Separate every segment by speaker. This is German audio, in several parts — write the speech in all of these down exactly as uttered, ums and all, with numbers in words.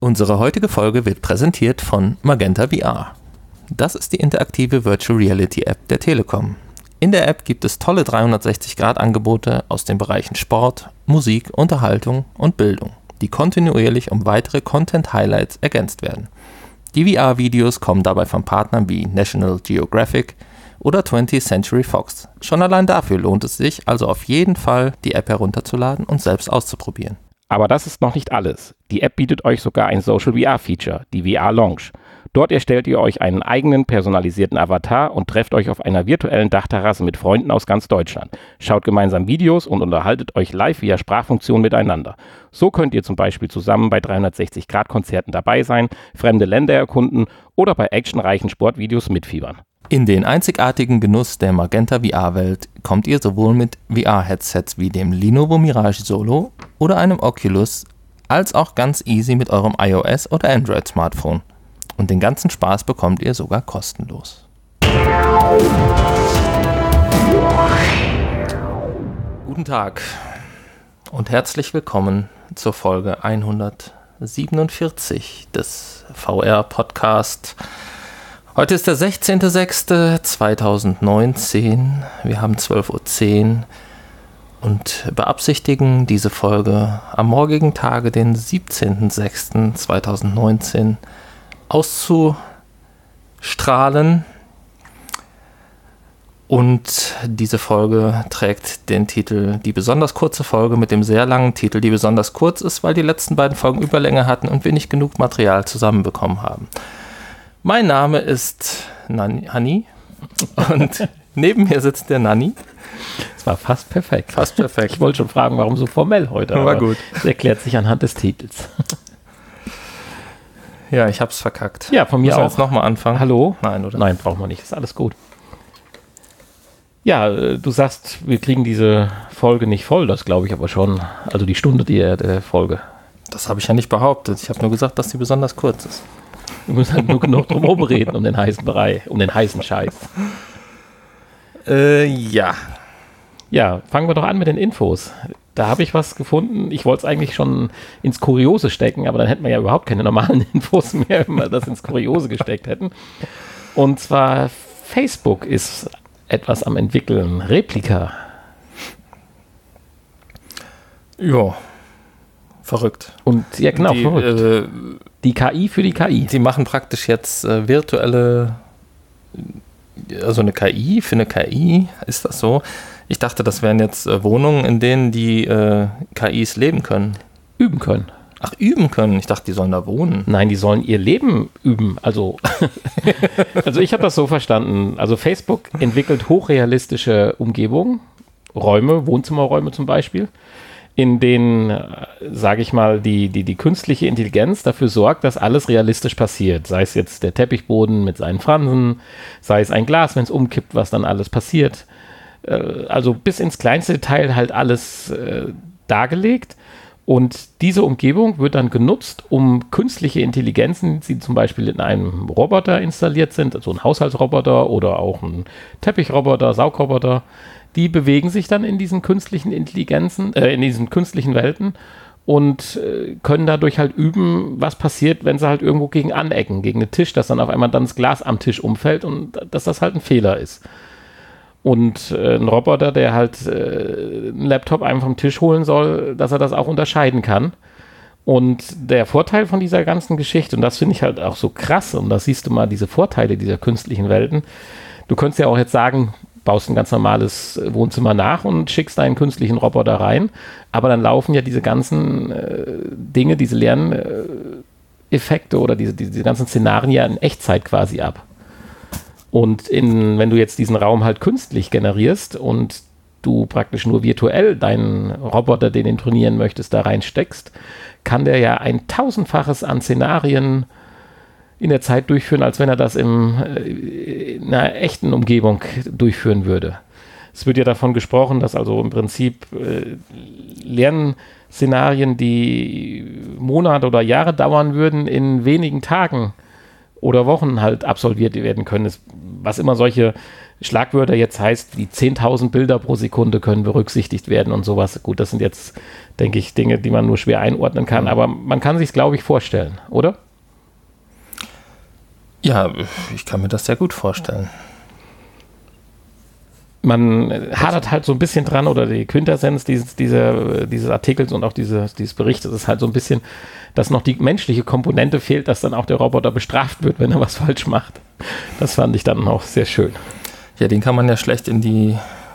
Speaker 1: Unsere heutige Folge wird präsentiert von Magenta V R. Das ist die interaktive Virtual Reality App der Telekom. In der App gibt es tolle dreihundertsechzig Grad Angebote aus den Bereichen Sport, Musik, Unterhaltung und Bildung, die kontinuierlich um weitere Content-Highlights ergänzt werden. Die V R-Videos kommen dabei von Partnern wie National Geographic oder twentieth Century Fox. Schon allein dafür lohnt es sich also auf jeden Fall, die App herunterzuladen und selbst auszuprobieren.
Speaker 2: Aber das ist noch nicht alles. Die App bietet euch sogar ein Social V R-Feature, die V R Lounge. Dort erstellt ihr euch einen eigenen personalisierten Avatar und trefft euch auf einer virtuellen Dachterrasse mit Freunden aus ganz Deutschland. Schaut gemeinsam Videos und unterhaltet euch live via Sprachfunktion miteinander. So könnt ihr zum Beispiel zusammen bei dreihundertsechzig Grad Konzerten dabei sein, fremde Länder erkunden oder bei actionreichen Sportvideos mitfiebern.
Speaker 1: In den einzigartigen Genuss der Magenta V R-Welt kommt ihr sowohl mit V R-Headsets wie dem Lenovo Mirage Solo oder einem Oculus, als auch ganz easy mit eurem iOS- oder Android-Smartphone. Und den ganzen Spaß bekommt ihr sogar kostenlos. Guten Tag und herzlich willkommen zur Folge hundertsiebenundvierzig des V R-Podcasts. Heute ist der sechzehnter sechster zweitausendneunzehn. Wir haben zwölf Uhr zehn und beabsichtigen, diese Folge am morgigen Tage, den siebzehnter sechster zweitausendneunzehn, auszustrahlen. Und diese Folge trägt den Titel, die besonders kurze Folge mit dem sehr langen Titel, die besonders kurz ist, weil die letzten beiden Folgen Überlänge hatten und wir nicht genug Material zusammenbekommen haben. Mein Name ist Nani, Hani und neben mir sitzt der Nani.
Speaker 2: Es war fast perfekt.
Speaker 1: Fast perfekt.
Speaker 2: Ich wollte schon fragen, warum so formell heute.
Speaker 1: War gut.
Speaker 2: Das erklärt sich anhand des Titels.
Speaker 1: Ja, ich hab's verkackt.
Speaker 2: Ja, von mir
Speaker 1: Müssen wir
Speaker 2: auch.
Speaker 1: jetzt nochmal anfangen?
Speaker 2: Hallo?
Speaker 1: Nein, oder?
Speaker 2: Nein, brauchen wir nicht. Ist alles gut. Ja, du sagst, wir kriegen diese Folge nicht voll. Das glaube ich aber schon. Also die Stunde der, der Folge.
Speaker 1: Das habe ich ja nicht behauptet. Ich habe nur gesagt, dass die besonders kurz ist.
Speaker 2: Wir müssen halt nur genug drum herum reden, um den heißen Brei, um den heißen Scheiß.
Speaker 1: Äh, ja.
Speaker 2: Ja, fangen wir doch an mit den Infos. Da habe ich was gefunden. Ich wollte es eigentlich schon ins Kuriose stecken, aber dann hätten wir ja überhaupt keine normalen Infos mehr, wenn wir das ins Kuriose gesteckt hätten. Und zwar Facebook ist etwas am entwickeln. Replika.
Speaker 1: Ja. Verrückt.
Speaker 2: Und ja, genau,
Speaker 1: die,
Speaker 2: verrückt.
Speaker 1: Äh,
Speaker 2: die K I für die K I.
Speaker 1: Die machen praktisch jetzt äh, virtuelle, also eine K I für eine K I, ist das so? Ich dachte, das wären jetzt äh, Wohnungen, in denen die äh, K Is leben können.
Speaker 2: Üben können.
Speaker 1: Ach, üben können. Ich dachte, die sollen da wohnen.
Speaker 2: Nein, die sollen ihr Leben üben. Also, also ich habe das so verstanden. Also Facebook entwickelt hochrealistische Umgebungen, Räume, Wohnzimmerräume zum Beispiel, in denen, sage ich mal, die, die, die künstliche Intelligenz dafür sorgt, dass alles realistisch passiert. Sei es jetzt der Teppichboden mit seinen Fransen, sei es ein Glas, wenn es umkippt, was dann alles passiert. Also bis ins kleinste Detail halt alles äh, dargelegt. Und diese Umgebung wird dann genutzt, um künstliche Intelligenzen, die zum Beispiel in einem Roboter installiert sind, also ein Haushaltsroboter oder auch ein Teppichroboter, Saugroboter, die bewegen sich dann in diesen künstlichen Intelligenzen, äh, in diesen künstlichen Welten und äh, können dadurch halt üben, was passiert, wenn sie halt irgendwo gegen anecken, gegen den Tisch, dass dann auf einmal dann das Glas am Tisch umfällt und dass das halt ein Fehler ist. Und äh, ein Roboter, der halt äh, einen Laptop einem vom Tisch holen soll, dass er das auch unterscheiden kann. Und der Vorteil von dieser ganzen Geschichte, und das finde ich halt auch so krass, und da siehst du mal diese Vorteile dieser künstlichen Welten, du könntest ja auch jetzt sagen, baust ein ganz normales Wohnzimmer nach und schickst deinen künstlichen Roboter rein, aber dann laufen ja diese ganzen äh, Dinge, diese Lerneffekte oder diese, diese ganzen Szenarien ja in Echtzeit quasi ab. Und in, wenn du jetzt diesen Raum halt künstlich generierst und du praktisch nur virtuell deinen Roboter, den du trainieren möchtest, da reinsteckst, kann der ja ein tausendfaches an Szenarien in der Zeit durchführen, als wenn er das im, in einer echten Umgebung durchführen würde. Es wird ja davon gesprochen, dass also im Prinzip äh, Lernszenarien, die Monate oder Jahre dauern würden, in wenigen Tagen oder Wochen halt absolviert werden können. Es, was immer solche Schlagwörter jetzt heißt, die zehntausend Bilder pro Sekunde können berücksichtigt werden und sowas. Gut, das sind jetzt, denke ich, Dinge, die man nur schwer einordnen kann, aber man kann sich, glaube ich, vorstellen, oder?
Speaker 1: Ja, ich kann mir das sehr gut vorstellen.
Speaker 2: Man hadert halt so ein bisschen dran, oder die Quintessenz dieses, dieser, dieses Artikels und auch diese, dieses Berichtes ist halt so ein bisschen, dass noch die menschliche Komponente fehlt, dass dann auch der Roboter bestraft wird, wenn er was falsch macht. Das fand ich dann auch sehr schön.
Speaker 1: Ja, den kann man ja schlecht in die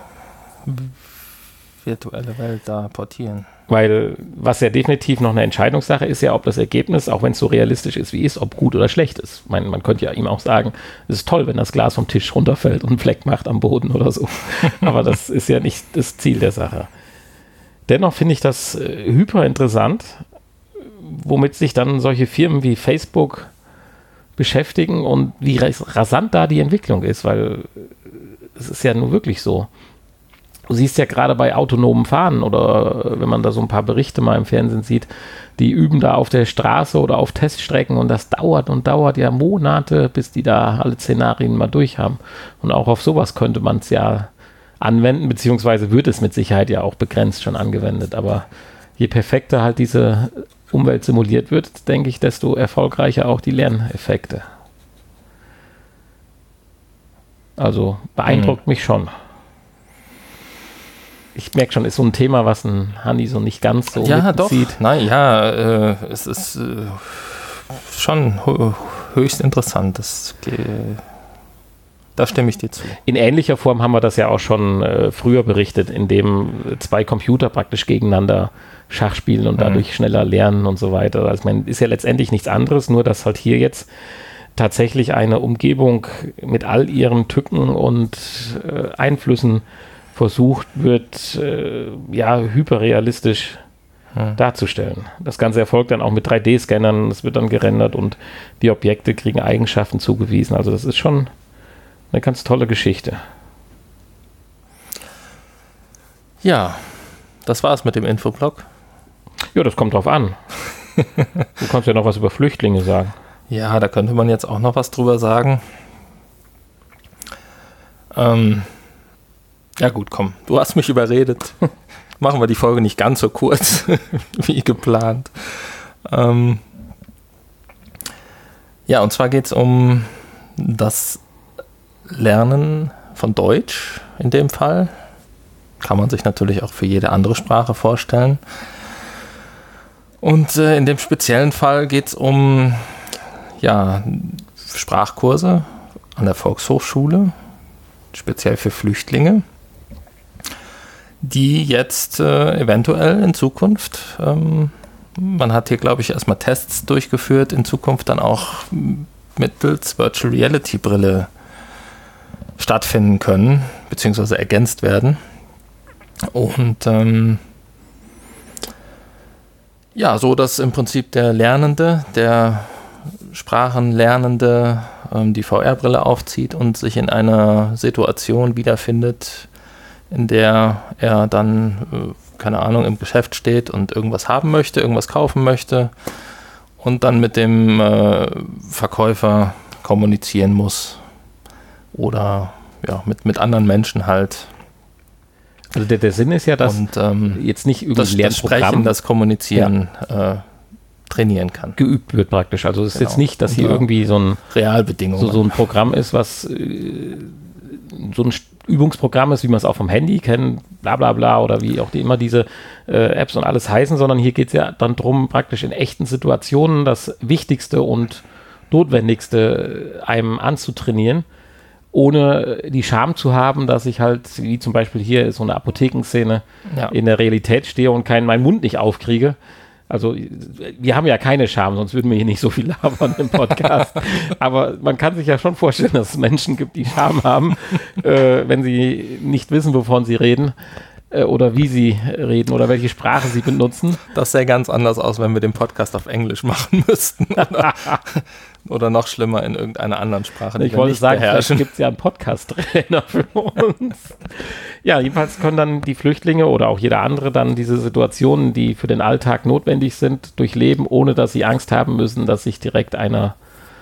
Speaker 1: virtuelle Welt da portieren.
Speaker 2: Weil was ja definitiv noch eine Entscheidungssache ist, ja, ob das Ergebnis, auch wenn es so realistisch ist, wie ist, ob gut oder schlecht ist. Ich meine, man könnte ja ihm auch sagen, es ist toll, wenn das Glas vom Tisch runterfällt und einen Fleck macht am Boden oder so. Aber das ist ja nicht das Ziel der Sache. Dennoch finde ich das äh, hyper interessant, womit sich dann solche Firmen wie Facebook beschäftigen und wie rasant da die Entwicklung ist, weil es ist ja nur wirklich so. Du siehst ja gerade bei autonomen Fahren oder wenn man da so ein paar Berichte mal im Fernsehen sieht, die üben da auf der Straße oder auf Teststrecken und das dauert und dauert ja Monate, bis die da alle Szenarien mal durch haben. Und auch auf sowas könnte man es ja anwenden, beziehungsweise wird es mit Sicherheit ja auch begrenzt schon angewendet. Aber je perfekter halt diese Umwelt simuliert wird, denke ich, desto erfolgreicher auch die Lerneffekte. Also beeindruckt mhm. mich schon. Ich merke schon, ist so ein Thema, was ein Hanni so nicht ganz so
Speaker 1: ja, doch.
Speaker 2: sieht.
Speaker 1: Nein, ja, äh, es ist äh, schon höchst interessant. Das, äh, da stimme ich dir zu.
Speaker 2: In ähnlicher Form haben wir das ja auch schon äh, früher berichtet, indem zwei Computer praktisch gegeneinander Schach spielen und dadurch mhm. schneller lernen und so weiter. Also man ist ja letztendlich nichts anderes, nur dass halt hier jetzt tatsächlich eine Umgebung mit all ihren Tücken und äh, Einflüssen versucht wird, äh, ja, hyperrealistisch hm. darzustellen. Das Ganze erfolgt dann auch mit drei D Scannern, es wird dann gerendert und die Objekte kriegen Eigenschaften zugewiesen. Also das ist schon eine ganz tolle Geschichte.
Speaker 1: Ja, das war's mit dem Infoblog.
Speaker 2: Ja, das kommt drauf an. Du kannst ja noch was über Flüchtlinge sagen.
Speaker 1: Ja, da könnte man jetzt auch noch was drüber sagen. Ähm, ja gut, komm, du hast mich überredet. Machen wir die Folge nicht ganz so kurz wie geplant. Ähm, ja, und zwar geht es um das Lernen von Deutsch in dem Fall. Kann man sich natürlich auch für jede andere Sprache vorstellen. Und äh, in dem speziellen Fall geht es um ja, Sprachkurse an der Volkshochschule, speziell für Flüchtlinge, die jetzt äh, eventuell in Zukunft, ähm, man hat hier, glaube ich, erstmal Tests durchgeführt, in Zukunft dann auch mittels Virtual Reality Brille stattfinden können, beziehungsweise ergänzt werden. Und ähm, ja, so dass im Prinzip der Lernende, der Sprachenlernende ähm, die V R-Brille aufzieht und sich in einer Situation wiederfindet, in der er dann, äh, keine Ahnung, im Geschäft steht und irgendwas haben möchte, irgendwas kaufen möchte und dann mit dem äh, Verkäufer kommunizieren muss oder ja, mit, mit anderen Menschen halt.
Speaker 2: Also der, der Sinn ist ja, dass
Speaker 1: und, ähm,
Speaker 2: jetzt nicht irgendwie
Speaker 1: das, das Sprechen, das Kommunizieren ja. äh, trainieren kann.
Speaker 2: Geübt wird praktisch. Also es ist
Speaker 1: genau.
Speaker 2: jetzt nicht, dass hier
Speaker 1: ja.
Speaker 2: irgendwie so ein
Speaker 1: Realbedingungen.
Speaker 2: So, so ein Programm ist, was äh, so ein Übungsprogramm ist, wie man es auch vom Handy kennt, bla bla bla, oder wie auch die, immer diese äh, Apps und alles heißen, sondern hier geht es ja dann darum, praktisch in echten Situationen das Wichtigste und Notwendigste einem anzutrainieren, ohne die Scham zu haben, dass ich halt, wie zum Beispiel hier so eine Apothekenszene, ja. in der Realität stehe und keinen meinen Mund nicht aufkriege. Also wir haben ja keine Scham, sonst würden wir hier nicht so viel labern im Podcast. Aber man kann sich ja schon vorstellen, dass es Menschen gibt, die Scham haben, äh, wenn sie nicht wissen, wovon sie reden äh, oder wie sie reden oder welche Sprache sie benutzen.
Speaker 1: Das sähe ganz anders aus, wenn wir den Podcast auf Englisch machen müssten. Oder, oder noch schlimmer in irgendeiner anderen Sprache, die
Speaker 2: ich
Speaker 1: wir
Speaker 2: wollte
Speaker 1: nicht
Speaker 2: sagen,
Speaker 1: beherrschen.
Speaker 2: Vielleicht gibt es ja einen Podcast-Trainer für uns. Ja, jedenfalls können dann die Flüchtlinge oder auch jeder andere dann diese Situationen, die für den Alltag notwendig sind, durchleben, ohne dass sie Angst haben müssen, dass sich direkt einer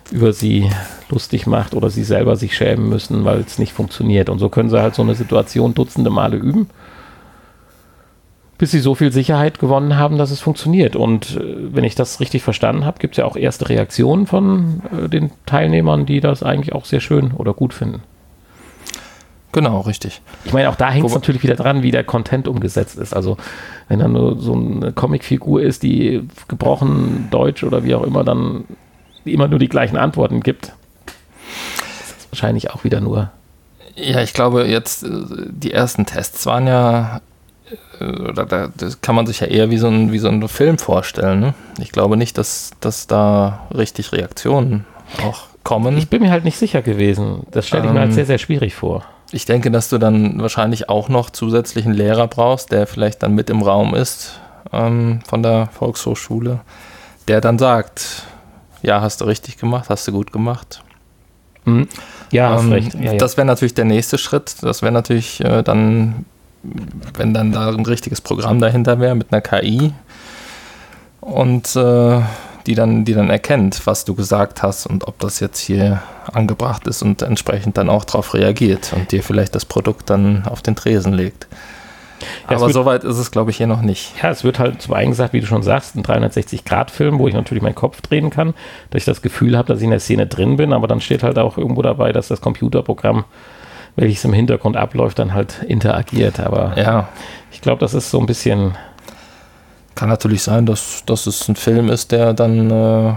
Speaker 2: über sie lustig macht oder sie selber sich schämen müssen, weil es nicht funktioniert. Und so können sie halt so eine Situation dutzende Male üben, bis sie so viel Sicherheit gewonnen haben, dass es funktioniert. Und äh, wenn ich das richtig verstanden habe, gibt es ja auch erste Reaktionen von äh, den Teilnehmern, die das eigentlich auch sehr schön oder gut finden.
Speaker 1: Genau, richtig.
Speaker 2: Ich meine, auch da hängt es natürlich wieder dran, wie der Content umgesetzt ist. Also wenn da nur so eine Comicfigur ist, die gebrochen Deutsch oder wie auch immer dann immer nur die gleichen Antworten gibt, ist das wahrscheinlich auch wieder nur...
Speaker 1: Ja, ich glaube jetzt, die ersten Tests waren ja, oder da, das kann man sich ja eher wie so ein, wie so ein Film vorstellen. Ne? Ich glaube nicht, dass, dass da richtig Reaktionen auch kommen.
Speaker 2: Ich bin mir halt nicht sicher gewesen. Das stelle ich ähm, mir halt sehr, sehr schwierig vor.
Speaker 1: Ich denke, dass du dann wahrscheinlich auch noch zusätzlichen Lehrer brauchst, der vielleicht dann mit im Raum ist ähm, von der Volkshochschule, der dann sagt, ja, hast du richtig gemacht, hast du gut gemacht.
Speaker 2: Mhm. Ja, hast
Speaker 1: ähm,
Speaker 2: recht. Ja, ja.
Speaker 1: Das wäre natürlich der nächste Schritt. Das wäre natürlich äh, dann, wenn dann da ein richtiges Programm dahinter wäre mit einer K I und äh, die dann, die dann erkennt, was du gesagt hast und ob das jetzt hier angebracht ist und entsprechend dann auch darauf reagiert und dir vielleicht das Produkt dann auf den Tresen legt. Ja, aber soweit ist es, glaube ich, hier noch nicht.
Speaker 2: Ja, es wird halt zum einen gesagt, wie du schon sagst, ein dreihundertsechzig Grad Film, wo ich natürlich meinen Kopf drehen kann, dass ich das Gefühl habe, dass ich in der Szene drin bin, aber dann steht halt auch irgendwo dabei, dass das Computerprogramm, welches im Hintergrund abläuft, dann halt interagiert. Aber
Speaker 1: ja,
Speaker 2: ich glaube, das ist so ein bisschen...
Speaker 1: Kann natürlich sein, dass, dass es ein Film ist, der dann äh,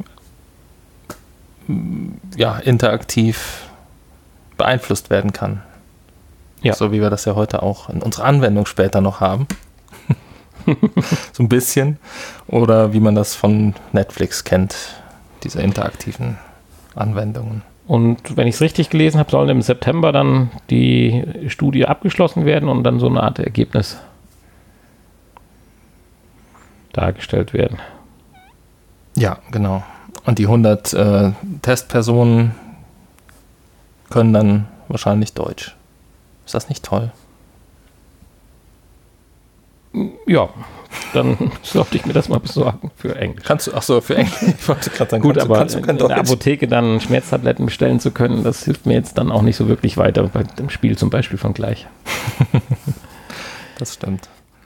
Speaker 1: ja, interaktiv beeinflusst werden kann. Ja. So wie wir das ja heute auch in unserer Anwendung später noch haben. So ein bisschen. Oder wie man das von Netflix kennt, diese interaktiven Anwendungen.
Speaker 2: Und wenn ich es richtig gelesen habe, sollen im September dann die Studie abgeschlossen werden und dann so eine Art Ergebnis dargestellt werden.
Speaker 1: Ja, genau. Und die hundert äh, Testpersonen können dann wahrscheinlich Deutsch. Ist das nicht toll?
Speaker 2: Ja, dann sollte ich mir das mal besorgen für Englisch.
Speaker 1: Kannst du, ach so, für Englisch. Ich wollte gerade sagen,
Speaker 2: gut,
Speaker 1: kannst
Speaker 2: aber
Speaker 1: du, kannst du kein
Speaker 2: in der Apotheke dann Schmerztabletten bestellen zu können, das hilft mir jetzt dann auch nicht so wirklich weiter, bei dem Spiel zum Beispiel von gleich.
Speaker 1: Das stimmt.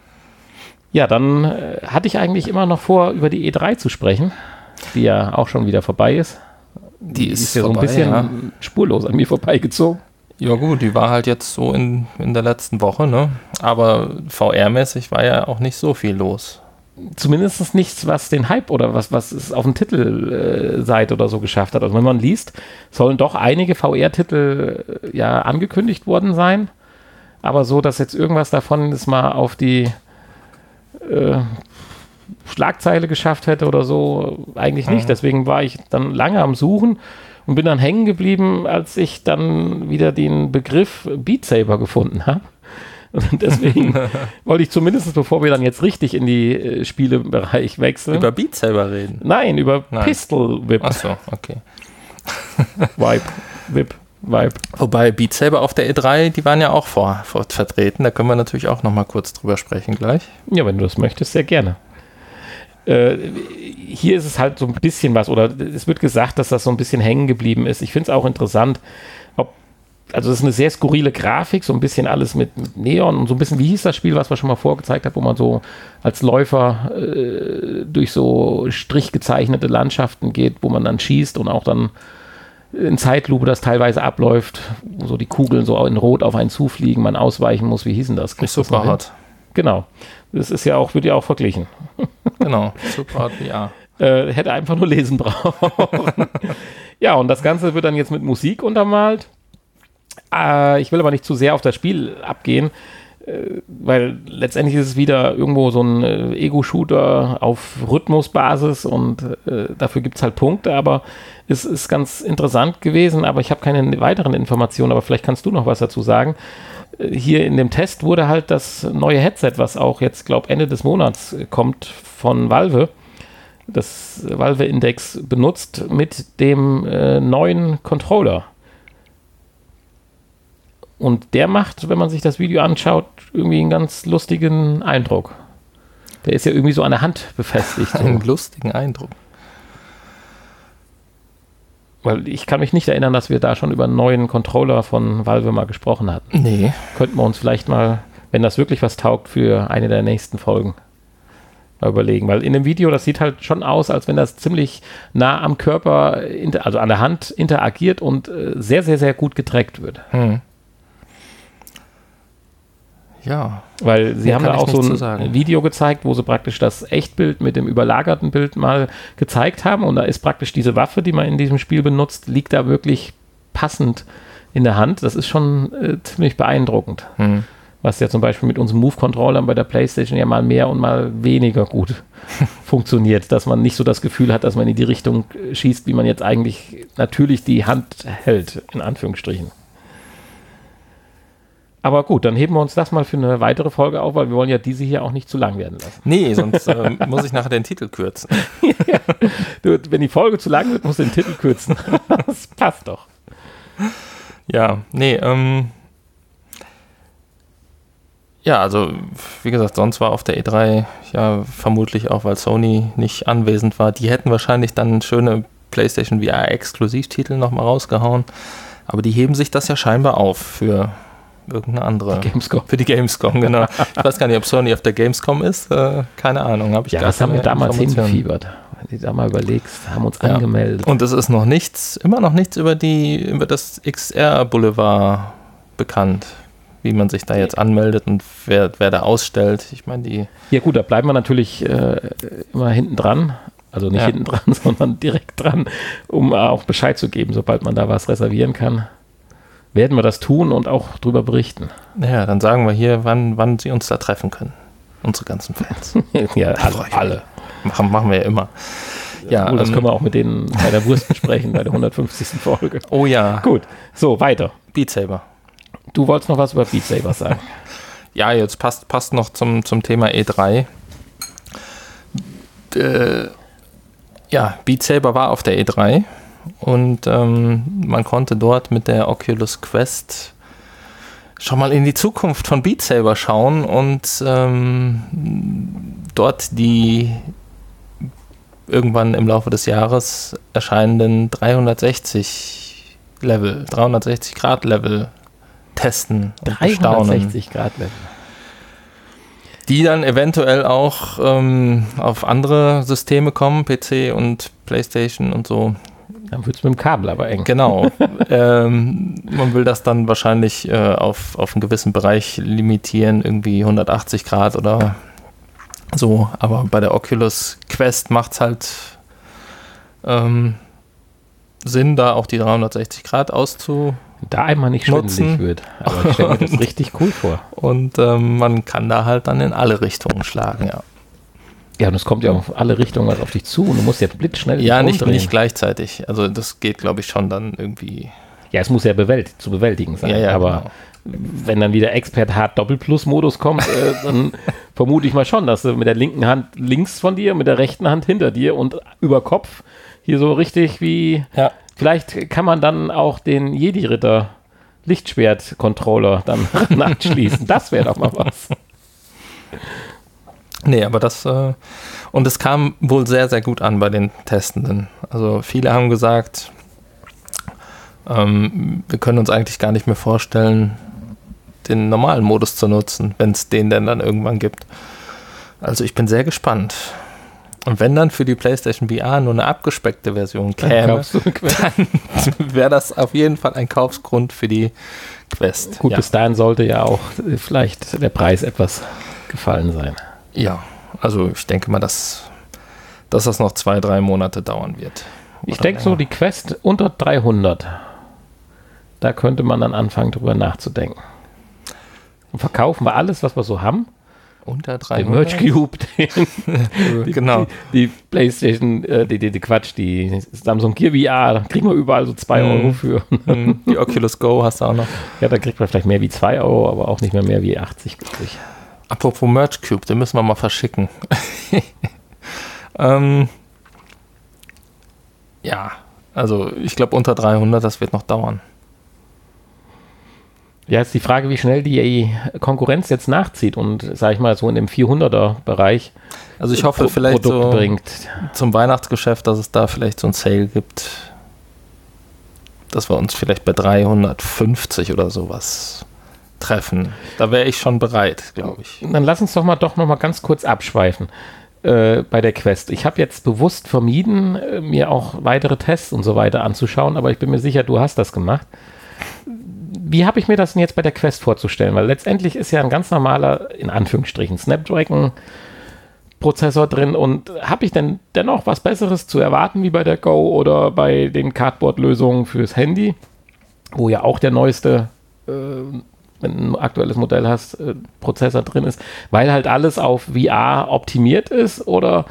Speaker 2: Ja, dann äh, hatte ich eigentlich immer noch vor, über die E drei zu sprechen, die ja auch schon wieder vorbei ist.
Speaker 1: Die, die ist, ist
Speaker 2: ja
Speaker 1: vorbei,
Speaker 2: so ein bisschen
Speaker 1: ja.
Speaker 2: spurlos an mir vorbeigezogen.
Speaker 1: Ja gut, die war halt jetzt so in, in der letzten Woche, ne? Aber V R-mäßig war ja auch nicht so viel los.
Speaker 2: Zumindest nichts, was den Hype oder was, was es auf den Titelseite oder so geschafft hat. Also wenn man liest, sollen doch einige V R-Titel äh, ja angekündigt worden sein, aber so, dass jetzt irgendwas davon es mal auf die äh, Schlagzeile geschafft hätte oder so, eigentlich nicht. Mhm. Deswegen war ich dann lange am Suchen und bin dann hängen geblieben, als ich dann wieder den Begriff Beat Saber gefunden habe. Und deswegen wollte ich zumindest, bevor wir dann jetzt richtig in die äh, Spielebereich wechseln.
Speaker 1: Über Beat Saber reden?
Speaker 2: Nein, über Nein. Pistol Whip.
Speaker 1: Ach so, okay.
Speaker 2: Vibe, Whip, Vibe.
Speaker 1: Wobei Beat Saber auf der E drei, die waren ja auch vor, vor vertreten. Da können wir natürlich auch nochmal kurz drüber sprechen gleich.
Speaker 2: Ja, wenn du das möchtest, sehr gerne. Äh, hier ist es halt so ein bisschen was, oder es wird gesagt, dass das so ein bisschen hängen geblieben ist. Ich finde es auch interessant, ob, also es ist eine sehr skurrile Grafik, so ein bisschen alles mit, mit Neon und so ein bisschen, wie hieß das Spiel, was wir schon mal vorgezeigt haben, wo man so als Läufer äh, durch so strichgezeichnete Landschaften geht, wo man dann schießt und auch dann in Zeitlupe das teilweise abläuft, wo so die Kugeln so in Rot auf einen zufliegen, man ausweichen muss. Wie hieß denn das?
Speaker 1: Super Hot.
Speaker 2: Genau. Das ist ja auch, wird ja auch verglichen.
Speaker 1: Genau, Super Hot V R.
Speaker 2: Äh, hätte einfach nur lesen brauchen. Ja, und das Ganze wird dann jetzt mit Musik untermalt. Äh, ich will aber nicht zu sehr auf das Spiel abgehen, äh, weil letztendlich ist es wieder irgendwo so ein äh, Ego-Shooter auf Rhythmusbasis und äh, dafür gibt es halt Punkte, aber es ist ganz interessant gewesen, aber ich habe keine weiteren Informationen, aber vielleicht kannst du noch was dazu sagen. Hier in dem Test wurde halt das neue Headset, was auch jetzt, glaube ich, Ende des Monats kommt von Valve, das Valve Index benutzt mit dem äh, neuen Controller. Und der macht, wenn man sich das Video anschaut, irgendwie einen ganz lustigen Eindruck. Der ist ja irgendwie so an der Hand befestigt. So.
Speaker 1: Einen lustigen Eindruck.
Speaker 2: Weil ich kann mich nicht erinnern, dass wir da schon über einen neuen Controller von Valve mal gesprochen hatten.
Speaker 1: Nee.
Speaker 2: Könnten wir uns vielleicht mal, wenn das wirklich was taugt, für eine der nächsten Folgen mal überlegen. Weil in dem Video, das sieht halt schon aus, als wenn das ziemlich nah am Körper, also an der Hand interagiert und sehr, sehr, sehr gut getrackt wird.
Speaker 1: Hm. Ja.
Speaker 2: Weil sie haben da auch so ein
Speaker 1: sagen.
Speaker 2: Video gezeigt, wo sie praktisch das Echtbild mit dem überlagerten Bild mal gezeigt haben und da ist praktisch diese Waffe, die man in diesem Spiel benutzt, liegt da wirklich passend in der Hand. Das ist schon äh, ziemlich beeindruckend. Hm. Was ja zum Beispiel mit unseren Move-Controllern bei der PlayStation ja mal mehr und mal weniger gut funktioniert, dass man nicht so das Gefühl hat, dass man in die Richtung schießt, wie man jetzt eigentlich natürlich die Hand hält, in Anführungsstrichen. Aber gut, dann heben wir uns das mal für eine weitere Folge auf, weil wir wollen ja diese hier auch nicht zu lang werden lassen.
Speaker 1: Nee, sonst äh, muss ich nachher den Titel kürzen.
Speaker 2: Ja, du, wenn die Folge zu lang wird, musst du den Titel kürzen. Das passt doch.
Speaker 1: Ja, nee, ähm ja, also wie gesagt, sonst war auf der E drei ja vermutlich auch, weil Sony nicht anwesend war, die hätten wahrscheinlich dann schöne PlayStation V R-Exklusivtitel nochmal rausgehauen, aber die heben sich das ja scheinbar auf für irgendeine andere.
Speaker 2: Die Gamescom.
Speaker 1: Für die Gamescom, genau. Ich weiß gar nicht, ob Sony auf der Gamescom ist. Äh, keine Ahnung. Hab ich
Speaker 2: ja,
Speaker 1: gar
Speaker 2: das haben wir damals hingefiebert. Wenn du da mal überlegst, haben uns ja. angemeldet.
Speaker 1: Und es ist noch nichts, immer noch nichts über die, über das X R Boulevard bekannt, wie man sich da jetzt anmeldet und wer, wer da ausstellt. Ich meine, die.
Speaker 2: Ja gut, da bleiben wir natürlich äh, immer hinten dran. Also nicht ja. hinten dran, sondern direkt dran, um auch Bescheid zu geben, sobald man da was reservieren kann. Werden wir das tun und auch drüber berichten.
Speaker 1: Ja, dann sagen wir hier, wann, wann sie uns da treffen können. Unsere ganzen Fans.
Speaker 2: Ja, also alle.
Speaker 1: Machen, machen wir ja immer.
Speaker 2: Ja, ähm, das können wir auch mit denen bei der Wurst besprechen, bei der hundertfünfzigsten Folge.
Speaker 1: Oh ja.
Speaker 2: Gut, so, weiter.
Speaker 1: Beat Saber.
Speaker 2: Du wolltest noch was über Beat Saber sagen.
Speaker 1: Ja, jetzt passt, passt noch zum, zum Thema E drei. Äh, ja, Beat Saber war auf der E drei. Und ähm, man konnte dort mit der Oculus Quest schon mal in die Zukunft von Beat Saber schauen und ähm, dort die irgendwann im Laufe des Jahres erscheinenden dreihundertsechzig Level, dreihundertsechzig Grad Level testen.
Speaker 2: dreihundertsechzig Grad Level.
Speaker 1: Die dann eventuell auch ähm, auf andere Systeme kommen, P C und PlayStation und so.
Speaker 2: Dann wird es mit dem Kabel aber eng.
Speaker 1: Genau. ähm, man will das dann wahrscheinlich äh, auf, auf einen gewissen Bereich limitieren, irgendwie hundertachtzig Grad oder so. Aber bei der Oculus Quest macht es halt ähm, Sinn, da auch die dreihundertsechzig Grad auszu
Speaker 2: Da einmal nicht schwindelig wird. Aber ich stelle mir das richtig cool vor.
Speaker 1: Und ähm, man kann da halt dann in alle Richtungen schlagen, ja.
Speaker 2: Ja, und es kommt ja auf alle Richtungen was auf dich zu und du musst jetzt blitzschnell
Speaker 1: Ja, nicht, nicht gleichzeitig. Also das geht, glaube ich, schon dann irgendwie.
Speaker 2: Ja, es muss ja bewält zu bewältigen sein.
Speaker 1: Ja, ja,
Speaker 2: aber
Speaker 1: genau.
Speaker 2: Wenn dann wieder Expert Hard Doppelplus-Modus kommt, äh, dann vermute ich mal schon, dass du mit der linken Hand links von dir, mit der rechten Hand hinter dir und über Kopf hier so richtig wie.
Speaker 1: Ja.
Speaker 2: Vielleicht kann man dann auch den Jedi-Ritter Lichtschwert-Controller dann anschließen. Das wäre doch mal was.
Speaker 1: Nee, aber das, äh, und es kam wohl sehr, sehr gut an bei den Testenden. Also viele haben gesagt, ähm, wir können uns eigentlich gar nicht mehr vorstellen, den normalen Modus zu nutzen, wenn es den denn dann irgendwann gibt. Also ich bin sehr gespannt. Und wenn dann für die PlayStation V R nur eine abgespeckte Version käme, dann wäre das auf jeden Fall ein Kaufsgrund für die Quest.
Speaker 2: Gut,
Speaker 1: ja.
Speaker 2: Bis dahin sollte ja auch vielleicht der Preis etwas gefallen sein.
Speaker 1: Ja, also ich denke mal, dass, dass das noch zwei, drei Monate dauern wird.
Speaker 2: Ich denke so, die Quest unter dreihundert, da könnte man dann anfangen, drüber nachzudenken. Und verkaufen wir alles, was wir so haben.
Speaker 1: Unter dreihundert?
Speaker 2: Den Merge Cube, den, die,
Speaker 1: genau.
Speaker 2: die, die PlayStation, äh, die, die, die Quatsch, die Samsung Gear V R, da kriegen wir überall so zwei mm. Euro für.
Speaker 1: Die Oculus Go hast du auch noch.
Speaker 2: Ja, da kriegt man vielleicht mehr wie zwei Euro, aber auch nicht mehr mehr wie achtzig, glaube ich.
Speaker 1: Apropos Merge Cube, den müssen wir mal verschicken. ähm, ja, also ich glaube unter dreihundert, das wird noch dauern.
Speaker 2: Ja, ist die Frage, wie schnell die Konkurrenz jetzt nachzieht und, sag ich mal, so in dem vierhunderter-Bereich
Speaker 1: Also ich hoffe
Speaker 2: Pro-
Speaker 1: vielleicht
Speaker 2: Produkt
Speaker 1: so
Speaker 2: bringt.
Speaker 1: Zum Weihnachtsgeschäft, dass es da vielleicht so ein Sale gibt. dass wir uns vielleicht bei dreihundertfünfzig oder sowas treffen. Da wäre ich schon bereit, glaube ich.
Speaker 2: Dann lass uns doch mal doch noch mal ganz kurz abschweifen äh, bei der Quest. Ich habe jetzt bewusst vermieden, äh, mir auch weitere Tests und so weiter anzuschauen, aber ich bin mir sicher, du hast das gemacht. Wie habe ich mir das denn jetzt bei der Quest vorzustellen? Weil letztendlich ist ja ein ganz normaler, in Anführungsstrichen, Snapdragon-Prozessor drin, und habe ich denn dennoch was Besseres zu erwarten wie bei der Go oder bei den Cardboard-Lösungen fürs Handy, wo ja auch der neueste äh, wenn du ein aktuelles Modell hast, äh, Prozessor drin ist, weil halt alles auf V R optimiert ist, oder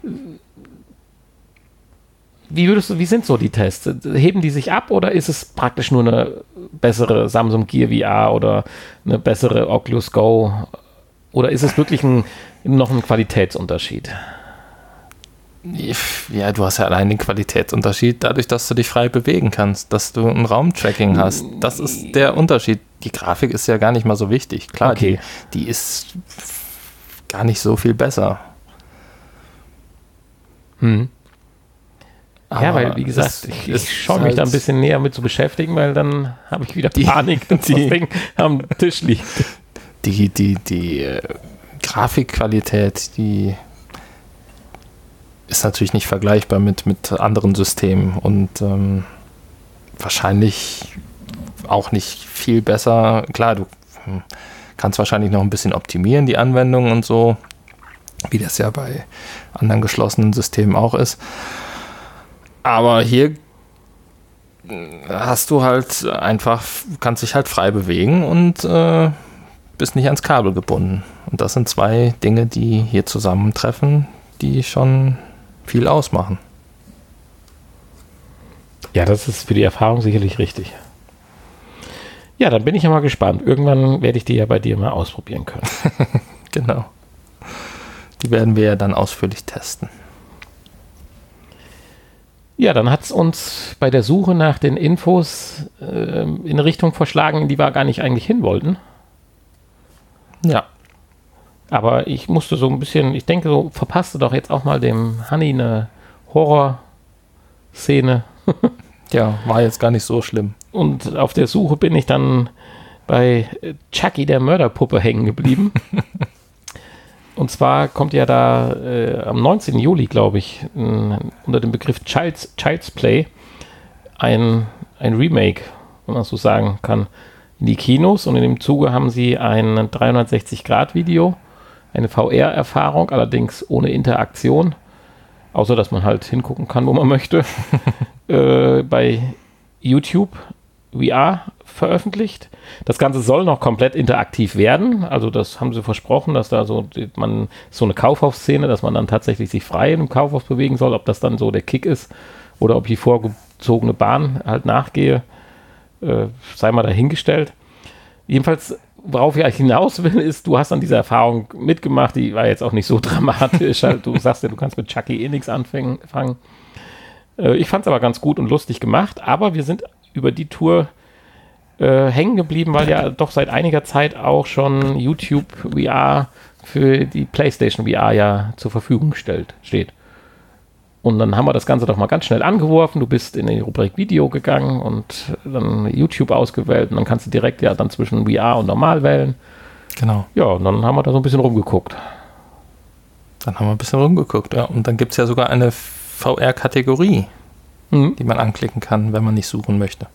Speaker 2: wie würdest du, wie sind so die Tests? Heben die sich ab oder ist es praktisch nur eine bessere Samsung Gear V R oder eine bessere Oculus Go, oder ist es wirklich ein, noch ein Qualitätsunterschied?
Speaker 1: Ja, du hast ja allein den Qualitätsunterschied dadurch, dass du dich frei bewegen kannst, dass du ein Raumtracking hast. Das ist der Unterschied. Die Grafik ist ja gar nicht mal so wichtig. Klar,
Speaker 2: okay.
Speaker 1: die, die ist gar nicht so viel besser.
Speaker 2: Hm. Ja,
Speaker 1: Aber
Speaker 2: weil, wie gesagt,
Speaker 1: es,
Speaker 2: ich,
Speaker 1: es
Speaker 2: ich schaue mich
Speaker 1: halt
Speaker 2: da ein bisschen näher mit zu beschäftigen, weil dann habe ich wieder Panik, dass
Speaker 1: die,
Speaker 2: das Ding am Tisch liegt.
Speaker 1: Die, die, die äh, Grafikqualität, die ist natürlich nicht vergleichbar mit, mit anderen Systemen und ähm, wahrscheinlich auch nicht viel besser. Klar, du hm, kannst wahrscheinlich noch ein bisschen optimieren, die Anwendungen und so, wie das ja bei anderen geschlossenen Systemen auch ist. Aber hier hast du halt einfach, kannst dich halt frei bewegen und äh, bist nicht ans Kabel gebunden. Und das sind zwei Dinge, die hier zusammentreffen, die schon viel ausmachen.
Speaker 2: Ja, das ist für die Erfahrung sicherlich richtig. Ja, dann bin ich ja mal gespannt. Irgendwann werde ich die ja bei dir mal ausprobieren können.
Speaker 1: Genau. Die werden wir ja dann ausführlich testen.
Speaker 2: Ja, dann hat es uns bei der Suche nach den Infos äh, in eine Richtung verschlagen, in die wir gar nicht eigentlich hin wollten.
Speaker 1: Ja.
Speaker 2: Aber ich musste so ein bisschen, ich denke, so verpasste doch jetzt auch mal dem Hanni eine Horrorszene.
Speaker 1: Ja, war jetzt gar nicht so schlimm.
Speaker 2: Und auf der Suche bin ich dann bei Chucky, der Mörderpuppe, hängen geblieben. Und zwar kommt ja da äh, am neunzehnten Juli, glaube ich, n, unter dem Begriff Child's, Child's Play ein, ein Remake, wenn man so sagen kann, in die Kinos. Und in dem Zuge haben sie ein dreihundertsechzig Grad Video, eine V R-Erfahrung, allerdings ohne Interaktion, außer dass man halt hingucken kann, wo man möchte, äh, bei YouTube V R veröffentlicht. Das Ganze soll noch komplett interaktiv werden, also das haben sie versprochen, dass da so man so eine Kaufhausszene, dass man dann tatsächlich sich frei im Kaufhaus bewegen soll, ob das dann so der Kick ist oder ob die vorgezogene Bahn halt nachgehe, äh, sei mal dahingestellt. Jedenfalls, worauf ich eigentlich hinaus will, ist, du hast an dieser Erfahrung mitgemacht, die war jetzt auch nicht so dramatisch, halt, du sagst ja, du kannst mit Chucky eh nichts anfangen. Äh, ich fand es aber ganz gut und lustig gemacht, aber wir sind über die Tour äh, hängen geblieben, weil ja doch seit einiger Zeit auch schon YouTube V R für die PlayStation V R ja zur Verfügung stellt, steht. Und dann haben wir das Ganze doch mal ganz schnell angeworfen. Du bist in die Rubrik Video gegangen und dann YouTube ausgewählt und dann kannst du direkt ja dann zwischen V R und normal wählen.
Speaker 1: Genau.
Speaker 2: Ja, und dann haben wir da so ein bisschen rumgeguckt.
Speaker 1: Dann haben wir ein bisschen rumgeguckt, ja. Und dann gibt es ja sogar eine V R-Kategorie, mhm. die man anklicken kann, wenn man nicht suchen möchte.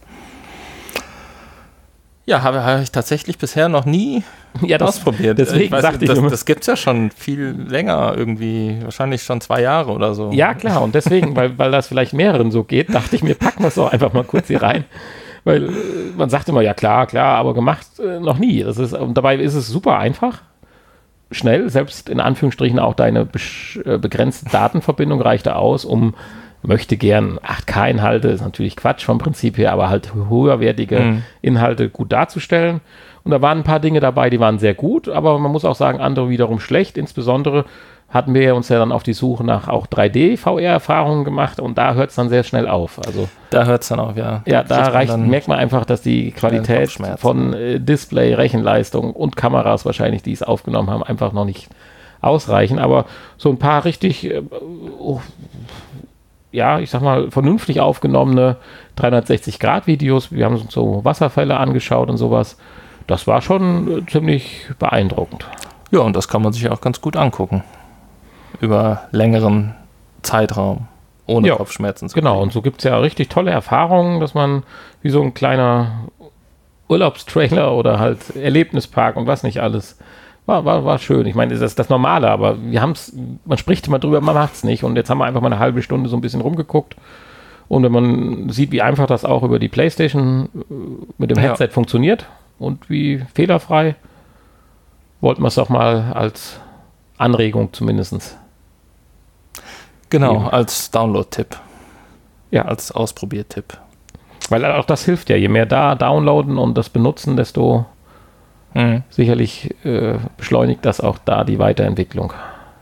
Speaker 1: Ja, habe, habe ich tatsächlich bisher noch nie
Speaker 2: ja, das,
Speaker 1: ausprobiert.
Speaker 2: Deswegen
Speaker 1: weiß,
Speaker 2: sagte
Speaker 1: das,
Speaker 2: ich
Speaker 1: das gibt es ja schon viel länger irgendwie, wahrscheinlich schon zwei Jahre oder so.
Speaker 2: Ja, klar, und deswegen, weil, weil das vielleicht mehreren so geht, dachte ich mir, packen wir es doch einfach mal kurz hier rein. Weil äh, man sagt immer, ja klar, klar, aber gemacht äh, noch nie. Das ist, und dabei ist es super einfach, schnell, selbst in Anführungsstrichen auch deine besch- äh, begrenzte Datenverbindung reichte aus, um möchte gern acht K-Inhalte, ist natürlich Quatsch vom Prinzip her, aber halt höherwertige mhm. Inhalte gut darzustellen. Und da waren ein paar Dinge dabei, die waren sehr gut, aber man muss auch sagen, andere wiederum schlecht. Insbesondere hatten wir uns ja dann auf die Suche nach auch drei D-V R-Erfahrungen gemacht und da hört es dann sehr schnell auf. Also
Speaker 1: da hört es dann auf, ja.
Speaker 2: Ja, da reicht, merkt man einfach, dass die Qualität von äh, Display, Rechenleistung und Kameras wahrscheinlich, die es aufgenommen haben, einfach noch nicht ausreichen. Aber so ein paar richtig äh, oh, ja, ich sag mal, vernünftig aufgenommene dreihundertsechzig Grad Videos. Wir haben uns so Wasserfälle angeschaut und sowas. Das war schon ziemlich beeindruckend.
Speaker 1: Ja, und das kann man sich auch ganz gut angucken. Über längeren Zeitraum, ohne ja, Kopfschmerzen zu
Speaker 2: genau, kriegen. Und so gibt es ja richtig tolle Erfahrungen, dass man wie so ein kleiner Urlaubstrailer oder halt Erlebnispark und was nicht alles. War, war, war schön. Ich meine, das ist das Normale, aber wir haben's, man spricht immer drüber, man macht es nicht. Und jetzt haben wir einfach mal eine halbe Stunde so ein bisschen rumgeguckt. Und wenn man sieht, wie einfach das auch über die PlayStation mit dem Headset ja. funktioniert und wie fehlerfrei, wollten wir es auch mal als Anregung zumindest.
Speaker 1: Genau,
Speaker 2: geben.
Speaker 1: als Download-Tipp.
Speaker 2: Ja.
Speaker 1: Als Ausprobiertipp.
Speaker 2: Weil auch das hilft ja. Je mehr da downloaden und das benutzen, desto mhm. sicherlich äh, beschleunigt das auch da die Weiterentwicklung.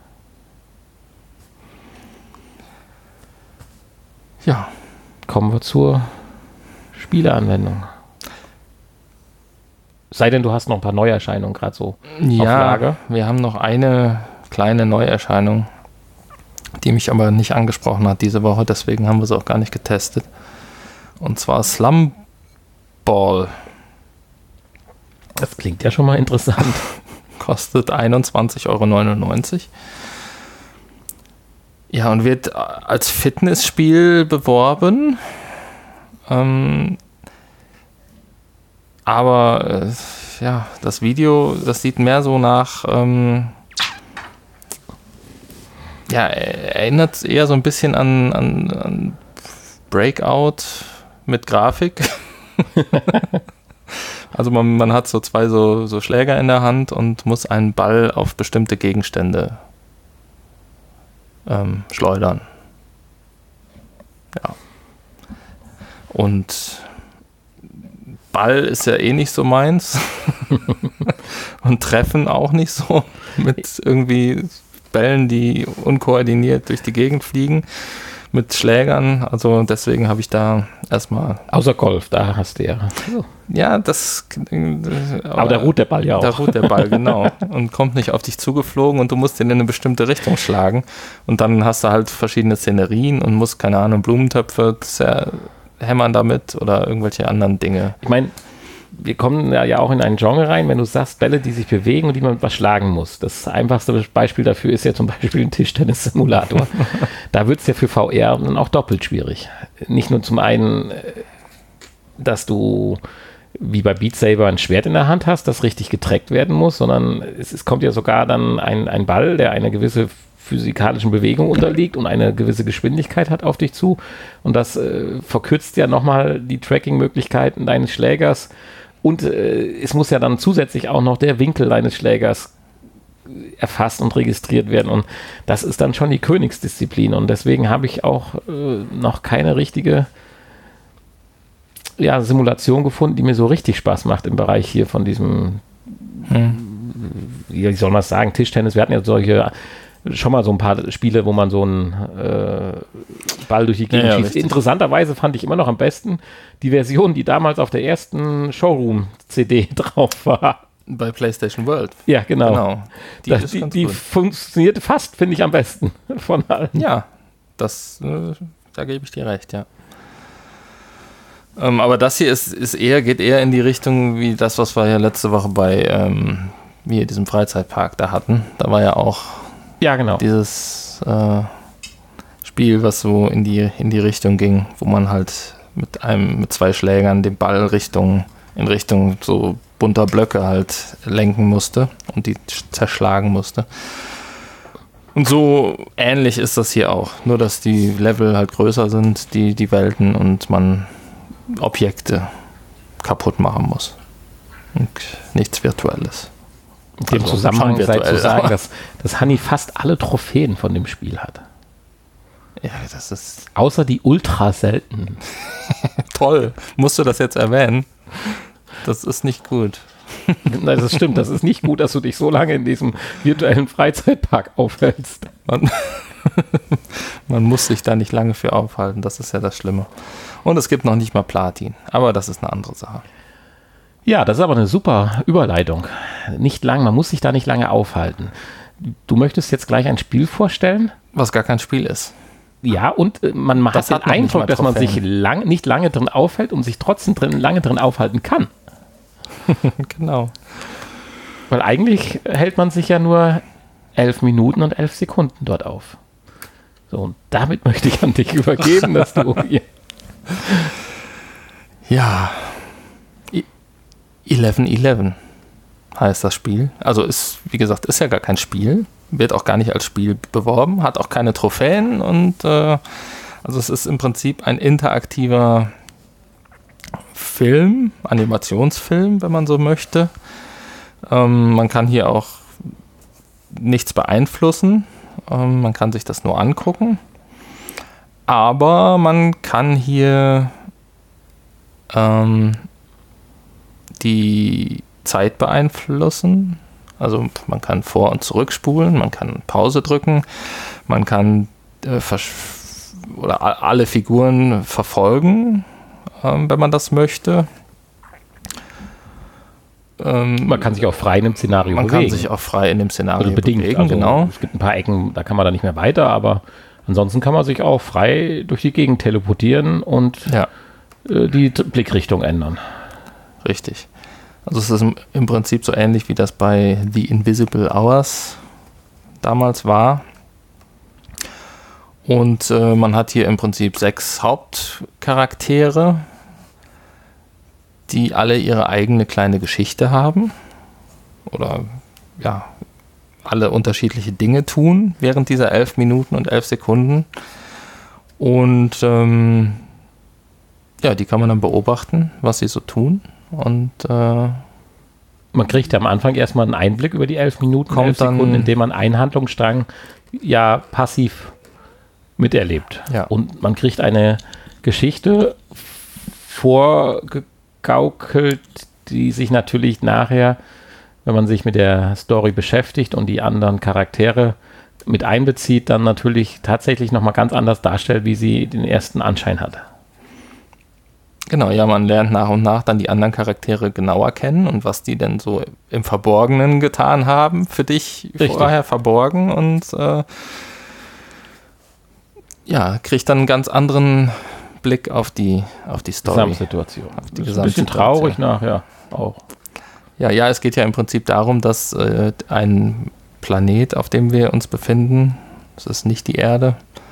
Speaker 1: Ja.
Speaker 2: Kommen wir zur Spieleanwendung. Sei denn, du hast noch ein paar Neuerscheinungen gerade so
Speaker 1: ja,
Speaker 2: auf Lager.
Speaker 1: Wir haben noch eine kleine Neuerscheinung, die mich aber nicht angesprochen hat diese Woche, deswegen haben wir sie auch gar nicht getestet. Und zwar Slum Ball.
Speaker 2: Das klingt ja schon mal interessant.
Speaker 1: Kostet einundzwanzig Euro neunundneunzig. Ja, und wird als Fitnessspiel beworben. Ähm, aber äh, ja, das Video, das sieht mehr so nach, ähm, ja, erinnert eher so ein bisschen an, an, an Breakout mit Grafik. Also man, man hat so zwei so, so Schläger in der Hand und muss einen Ball auf bestimmte Gegenstände ähm, schleudern. Ja. Und Ball ist ja eh nicht so meins. Und Treffen auch nicht so. Mit irgendwie Bällen, die unkoordiniert durch die Gegend fliegen. Mit Schlägern. Also deswegen habe ich da erstmal...
Speaker 2: Außer Golf, da hast du ja...
Speaker 1: Ja, das...
Speaker 2: Aber, aber da ruht der Ball ja auch.
Speaker 1: Da ruht der Ball, genau. Und kommt nicht auf dich zugeflogen und du musst ihn in eine bestimmte Richtung schlagen. Und dann hast du halt verschiedene Szenerien und musst, keine Ahnung, Blumentöpfe hämmern damit oder irgendwelche anderen Dinge.
Speaker 2: Ich meine, wir kommen ja, ja auch in ein Genre rein, wenn du sagst, Bälle, die sich bewegen und die man mit was schlagen muss. Das einfachste Beispiel dafür ist ja zum Beispiel ein Tischtennis-Simulator. Da wird es ja für V R dann auch doppelt schwierig. Nicht nur zum einen, dass du wie bei Beat Saber ein Schwert in der Hand hast, das richtig getrackt werden muss, sondern es, es kommt ja sogar dann ein, ein Ball, der eine gewisse physikalischen Bewegung unterliegt und eine gewisse Geschwindigkeit hat auf dich zu. Und das äh, verkürzt ja nochmal die Tracking-Möglichkeiten deines Schlägers. Und äh, es muss ja dann zusätzlich auch noch der Winkel deines Schlägers erfasst und registriert werden. Und das ist dann schon die Königsdisziplin. Und deswegen habe ich auch äh, noch keine richtige ja, Simulation gefunden, die mir so richtig Spaß macht im Bereich hier von diesem, hm. wie soll man es sagen, Tischtennis. Wir hatten ja solche schon mal so ein paar Spiele, wo man so einen äh, Ball durch die Gegend
Speaker 1: ja, ja,
Speaker 2: schießt. Interessanterweise fand ich immer noch am besten die Version, die damals auf der ersten Showroom-C D drauf war.
Speaker 1: Bei PlayStation World.
Speaker 2: Ja, genau.
Speaker 1: genau.
Speaker 2: Die, das, die, die funktioniert fast, finde ich, am besten von allen.
Speaker 1: Ja, das, äh, da gebe ich dir recht, ja. Ähm, aber das hier ist, ist eher, geht eher in die Richtung wie das, was wir ja letzte Woche bei ähm, wie diesem Freizeitpark da hatten. Da war ja auch
Speaker 2: ja, genau.
Speaker 1: dieses äh, Spiel, was so in die, in die Richtung ging, wo man halt mit einem, mit zwei Schlägern den Ball Richtung, in Richtung so bunter Blöcke halt lenken musste und die zerschlagen musste. Und so ähnlich ist das hier auch. Nur, dass die Level halt größer sind, die, die Welten, und man Objekte kaputt machen muss. Und nichts Virtuelles.
Speaker 2: In dem also Zusammenhang sei zu sagen, dass, dass Hanni fast alle Trophäen von dem Spiel hat.
Speaker 1: Ja, das ist...
Speaker 2: Außer die ultra seltenen.
Speaker 1: Toll. Musst du das jetzt erwähnen? Das ist nicht gut.
Speaker 2: Nein, das stimmt. Das ist nicht gut, dass du dich so lange in diesem virtuellen Freizeitpark aufhältst.
Speaker 1: Man, man muss sich da nicht lange für aufhalten. Das ist ja das Schlimme. Und es gibt noch nicht mal Platin. Aber das ist eine andere Sache.
Speaker 2: Ja, das ist aber eine super Überleitung. Nicht lang, man muss sich da nicht lange aufhalten. Du möchtest jetzt gleich ein Spiel vorstellen?
Speaker 1: Was gar kein Spiel ist.
Speaker 2: Ja, und äh, man hat
Speaker 1: Das
Speaker 2: den
Speaker 1: hat noch nicht
Speaker 2: Eindruck,
Speaker 1: mal
Speaker 2: dass man
Speaker 1: Trophäen.
Speaker 2: sich lang, nicht lange drin aufhält und sich trotzdem drin, lange drin aufhalten kann.
Speaker 1: Genau.
Speaker 2: Weil eigentlich hält man sich ja nur elf Minuten und elf Sekunden dort auf. So, und damit möchte ich an dich übergeben, dass du hier
Speaker 1: Ja. elf elf heißt das Spiel. Also ist, wie gesagt, ist ja gar kein Spiel. Wird auch gar nicht als Spiel beworben, hat auch keine Trophäen und äh, also es ist im Prinzip ein interaktiver Film, Animationsfilm, wenn man so möchte. Ähm, man kann hier auch nichts beeinflussen. Ähm, man kann sich das nur angucken. Aber man kann hier ähm, die Zeit beeinflussen. Also man kann vor- und zurückspulen, man kann Pause drücken, man kann äh, versch- oder a- alle Figuren verfolgen, ähm, wenn man das möchte. Ähm,
Speaker 2: man kann sich auch frei in dem Szenario
Speaker 1: man
Speaker 2: bewegen.
Speaker 1: kann sich auch frei in dem Szenario
Speaker 2: also bedingt,
Speaker 1: bewegen,
Speaker 2: also
Speaker 1: genau.
Speaker 2: Es gibt ein paar Ecken, da kann man da nicht mehr weiter, aber ansonsten kann man sich auch frei durch die Gegend teleportieren und
Speaker 1: Ja,
Speaker 2: äh, die T- Blickrichtung ändern.
Speaker 1: richtig. Also es ist im, im Prinzip so ähnlich wie das bei The Invisible Hours damals war. Und äh, man hat hier im Prinzip sechs Hauptcharaktere, die alle ihre eigene kleine Geschichte haben. Oder ja, alle unterschiedliche Dinge tun während dieser elf Minuten und elf Sekunden. Und ähm, ja, die kann man dann beobachten, was sie so tun. Und äh,
Speaker 2: Man kriegt am Anfang erstmal einen Einblick über die elf Minuten,
Speaker 1: Kommt
Speaker 2: elf Sekunden,
Speaker 1: dann-
Speaker 2: indem man einen Handlungsstrang ja passiv miterlebt.
Speaker 1: Ja.
Speaker 2: Und man kriegt eine Geschichte vorgegaukelt, die sich natürlich nachher, wenn man sich mit der Story beschäftigt und die anderen Charaktere mit einbezieht, dann natürlich tatsächlich nochmal ganz anders darstellt, wie sie den ersten Anschein hat.
Speaker 1: genau, ja, man lernt nach und nach dann die anderen Charaktere genauer kennen und was die denn so im Verborgenen getan haben, für dich
Speaker 2: Richtig.
Speaker 1: vorher verborgen und äh, ja, kriegt dann einen ganz anderen Blick auf die, auf die Story.
Speaker 2: Gesamtsituation.
Speaker 1: die
Speaker 2: Das ist ein bisschen
Speaker 1: Gesamtsituation.
Speaker 2: traurig nachher auch.
Speaker 1: Ja, ja, es geht ja im Prinzip darum, dass äh, ein Planet, auf dem wir uns befinden, das ist nicht die Erde,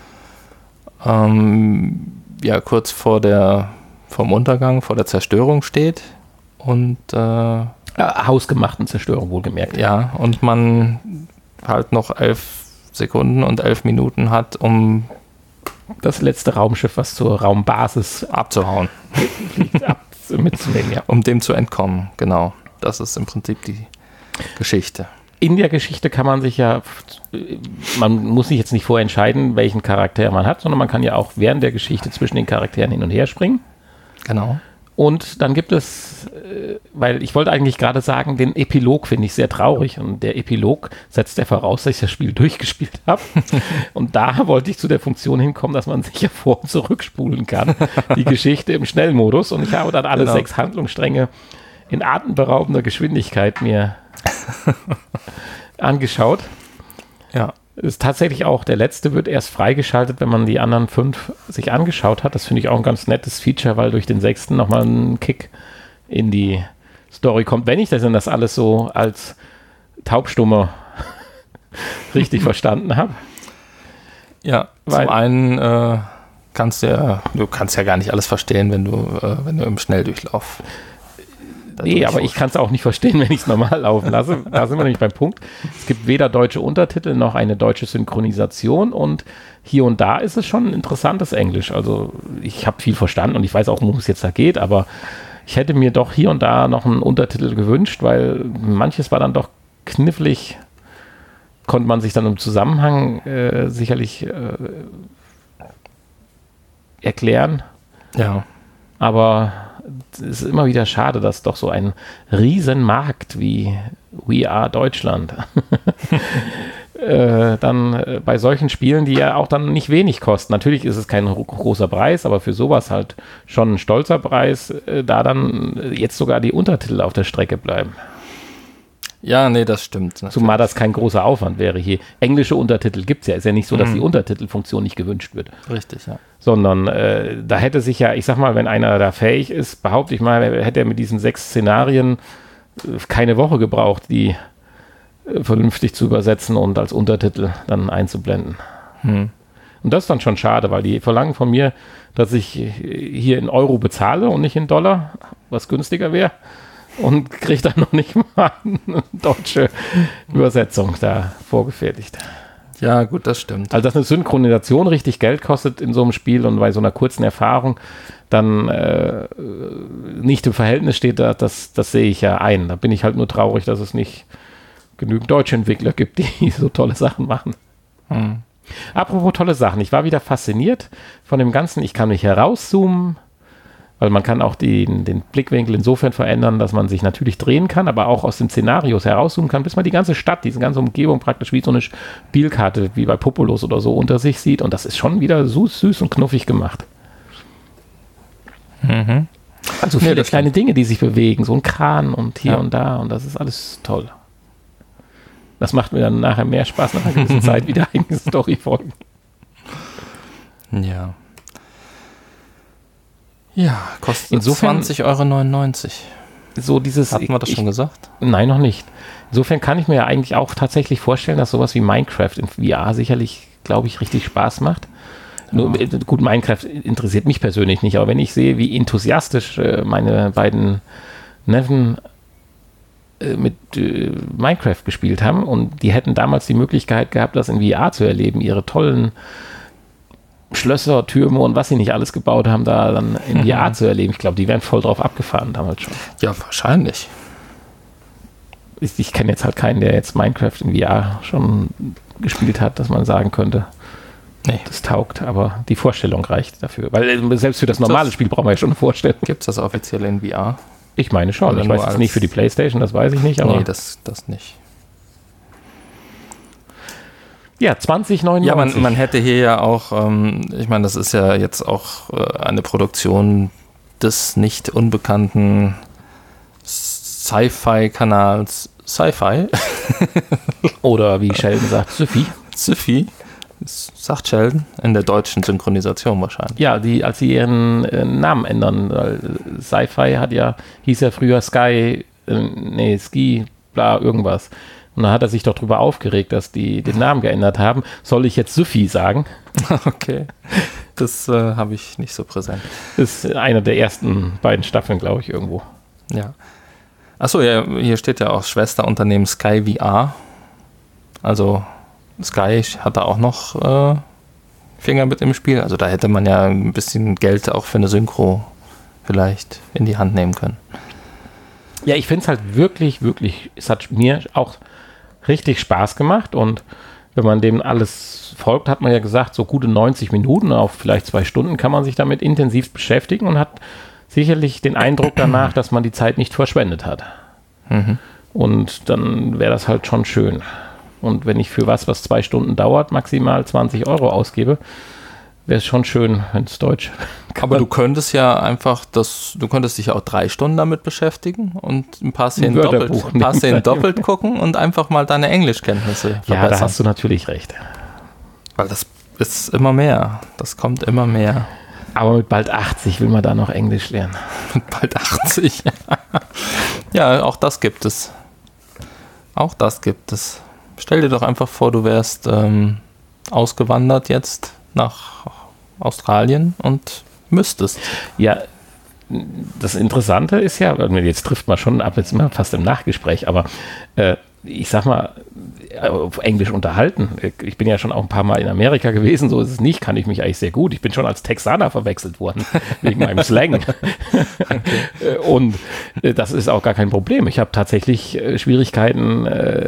Speaker 1: ähm, ja, kurz vor der, vom Untergang, vor der Zerstörung steht und äh,
Speaker 2: Ja, hausgemachten Zerstörung wohlgemerkt.
Speaker 1: ja, und man halt noch elf Sekunden und elf Minuten hat, um
Speaker 2: Das letzte Raumschiff, was zur Raumbasis
Speaker 1: abzuhauen,
Speaker 2: fliegt, ab, mitzunehmen, ja.
Speaker 1: um dem zu entkommen. Genau, das ist im Prinzip die Geschichte.
Speaker 2: In der Geschichte kann man sich ja, man muss sich jetzt nicht vorentscheiden, welchen Charakter man hat, sondern man kann ja auch während der Geschichte zwischen den Charakteren hin und her springen.
Speaker 1: Genau.
Speaker 2: Und dann gibt es, äh, weil ich wollte eigentlich gerade sagen, den Epilog finde ich sehr traurig. Und der Epilog setzt ja voraus, dass ich das Spiel durchgespielt habe. Und da wollte ich zu der Funktion hinkommen, dass man sich ja vor- und zurückspulen kann. Die Geschichte im Schnellmodus. Und ich habe dann alle
Speaker 1: Genau.
Speaker 2: sechs Handlungsstränge in atemberaubender Geschwindigkeit mir angeschaut.
Speaker 1: Ja.
Speaker 2: Ist tatsächlich auch, der letzte wird erst freigeschaltet, wenn man die anderen fünf sich angeschaut hat. Das finde ich auch ein ganz nettes Feature, weil durch den sechsten nochmal ein Kick in die Story kommt. Wenn ich das denn das alles so als Taubstumme richtig verstanden habe.
Speaker 1: Ja,
Speaker 2: Weil-
Speaker 1: zum einen äh, kannst du ja, du kannst ja gar nicht alles verstehen, wenn du, äh, wenn du im Schnelldurchlauf. da
Speaker 2: Nee, aber
Speaker 1: durchhust.
Speaker 2: ich kann es auch nicht verstehen, wenn ich es normal laufen lasse. Da sind wir nämlich beim Punkt. Es gibt weder deutsche Untertitel noch eine deutsche Synchronisation und hier und da ist es schon ein interessantes Englisch. Also ich habe viel verstanden und ich weiß auch, worum es jetzt da geht, aber ich hätte mir doch hier und da noch einen Untertitel gewünscht, weil manches war dann doch knifflig, konnte man sich dann im Zusammenhang äh, sicherlich äh, erklären.
Speaker 1: Ja,
Speaker 2: Aber es ist immer wieder schade, dass doch so ein Riesenmarkt wie We Are Deutschland äh, dann äh, bei solchen Spielen, die ja auch dann nicht wenig kosten, natürlich ist es kein ro- großer Preis, aber für sowas halt schon ein stolzer Preis, äh, da dann jetzt sogar die Untertitel auf der Strecke bleiben.
Speaker 1: Ja, nee, das stimmt. Natürlich.
Speaker 2: Zumal das kein großer Aufwand wäre hier. Englische Untertitel gibt es ja. Ist ja nicht so, dass mhm. die Untertitelfunktion nicht gewünscht wird.
Speaker 1: Richtig, ja.
Speaker 2: Sondern äh, da hätte sich ja, ich sag mal, wenn einer da fähig ist, behaupte ich mal, hätte er mit diesen sechs Szenarien äh, keine Woche gebraucht, die äh, vernünftig zu übersetzen und als Untertitel dann einzublenden. Mhm. Und das ist dann schon schade, weil die verlangen von mir, dass ich hier in Euro bezahle und nicht in Dollar, was günstiger wäre. Und kriege dann noch nicht mal eine deutsche Übersetzung da vorgefertigt.
Speaker 1: Ja, gut, das stimmt.
Speaker 2: Also, dass eine Synchronisation richtig Geld kostet in so einem Spiel und bei so einer kurzen Erfahrung dann äh, nicht im Verhältnis steht, das, das sehe ich ja ein. Da bin ich halt nur traurig, dass es nicht genügend deutsche Entwickler gibt, die so tolle Sachen machen. Hm. Apropos tolle Sachen, ich war wieder fasziniert von dem Ganzen. Ich kann mich herauszoomen, weil man kann auch den, den Blickwinkel insofern verändern, dass man sich natürlich drehen kann, aber auch aus den Szenarios herauszoomen kann, bis man die ganze Stadt, diese ganze Umgebung praktisch wie so eine Spielkarte, wie bei Populous oder so, unter sich sieht. Und das ist schon wieder süß, süß und knuffig gemacht.
Speaker 1: Mhm.
Speaker 2: Also viele ja, kleine Dinge, die sich bewegen, so ein Kran und hier ja. und da, und das ist alles toll. Das macht mir dann nachher mehr Spaß nach einer gewissen Zeit, wie die eigene Story folgen.
Speaker 1: Ja. Ja, kostet insofern zwanzig Euro neunundneunzig.
Speaker 2: So dieses,
Speaker 1: Hatten wir das
Speaker 2: ich,
Speaker 1: schon gesagt?
Speaker 2: Nein, noch nicht. Insofern kann ich mir ja eigentlich auch tatsächlich vorstellen, dass sowas wie Minecraft in V R sicherlich, glaube ich, richtig Spaß macht. Ja. Nur, gut, Minecraft interessiert mich persönlich nicht, aber wenn ich sehe, wie enthusiastisch äh, meine beiden Neffen äh, mit äh, Minecraft gespielt haben und die hätten damals die Möglichkeit gehabt, das in V R zu erleben, ihre tollen Schlösser, Türme und was sie nicht alles gebaut haben, da dann in V R mhm. zu erleben. Ich glaube, die wären voll drauf abgefahren damals schon.
Speaker 1: Ja, wahrscheinlich.
Speaker 2: Ich, ich kenne jetzt halt keinen, der jetzt Minecraft in V R schon gespielt hat, dass man sagen könnte, nee, das taugt, aber die Vorstellung reicht dafür. Weil selbst für das normale das Spiel brauchen wir ja schon eine Vorstellung.
Speaker 1: Gibt es das offiziell in V R?
Speaker 2: Ich meine schon. Oder ich weiß jetzt nicht für die PlayStation, das weiß ich nicht. Aber
Speaker 1: nee, das, das nicht.
Speaker 2: Ja, zwanzig neunundneunzig.
Speaker 1: Ja, man, man hätte hier ja auch, ähm, ich meine, das ist ja jetzt auch äh, eine Produktion des nicht unbekannten Sci-Fi-Kanals Sci-Fi.
Speaker 2: Oder wie Sheldon sagt, Syfy.
Speaker 1: Syfy, sagt Sheldon, in der deutschen Synchronisation wahrscheinlich.
Speaker 2: Ja, die, als sie ihren äh, Namen ändern, weil Sci-Fi hat ja, hieß ja früher Sky, äh, nee, Ski, bla, irgendwas. Und da hat er sich doch drüber aufgeregt, dass die den Namen geändert haben. Soll ich jetzt Syfy sagen?
Speaker 1: Okay, das äh, habe ich nicht so präsent.
Speaker 2: Ist einer der ersten beiden Staffeln, glaube ich, irgendwo.
Speaker 1: Ja. Achso, ja, hier steht ja auch Schwesterunternehmen Sky V R. Also Sky hat da auch noch äh, Finger mit im Spiel. Also da hätte man ja ein bisschen Geld auch für eine Synchro vielleicht in die Hand nehmen können.
Speaker 2: Ja, ich finde es halt wirklich, wirklich, es hat mir auch richtig Spaß gemacht und wenn man dem alles folgt, hat man ja gesagt, so gute neunzig Minuten, auf vielleicht zwei Stunden kann man sich damit intensiv beschäftigen und hat sicherlich den Eindruck danach, dass man die Zeit nicht verschwendet hat. Mhm. Und dann wäre das halt schon schön. Und wenn ich für was, was zwei Stunden dauert, maximal zwanzig Euro ausgebe, wäre es schon schön, wenn es Deutsch
Speaker 1: Aber du könntest ja einfach das, du könntest dich ja auch drei Stunden damit beschäftigen und ein paar Szenen, ein doppelt, ein paar Szenen doppelt gucken und einfach mal deine Englischkenntnisse verbessern.
Speaker 2: Ja, da hast du natürlich recht.
Speaker 1: Weil das ist immer mehr. Das kommt immer mehr.
Speaker 2: Aber mit bald achtzig will man da noch Englisch lernen.
Speaker 1: Mit bald achtzig? Ja, auch das gibt es. Auch das gibt es. Stell dir doch einfach vor, du wärst ähm, ausgewandert jetzt nach Australien und müsstest.
Speaker 2: Ja, das Interessante ist ja, jetzt trifft man schon ab, jetzt sind wir fast im Nachgespräch, aber äh, ich sag mal, auf Englisch unterhalten. Ich bin ja schon auch ein paar Mal in Amerika gewesen, so ist es nicht, kann ich mich eigentlich sehr gut. Ich bin schon als Texaner verwechselt worden, wegen meinem Slang. Okay. Und das ist auch gar kein Problem. Ich habe tatsächlich Schwierigkeiten, äh,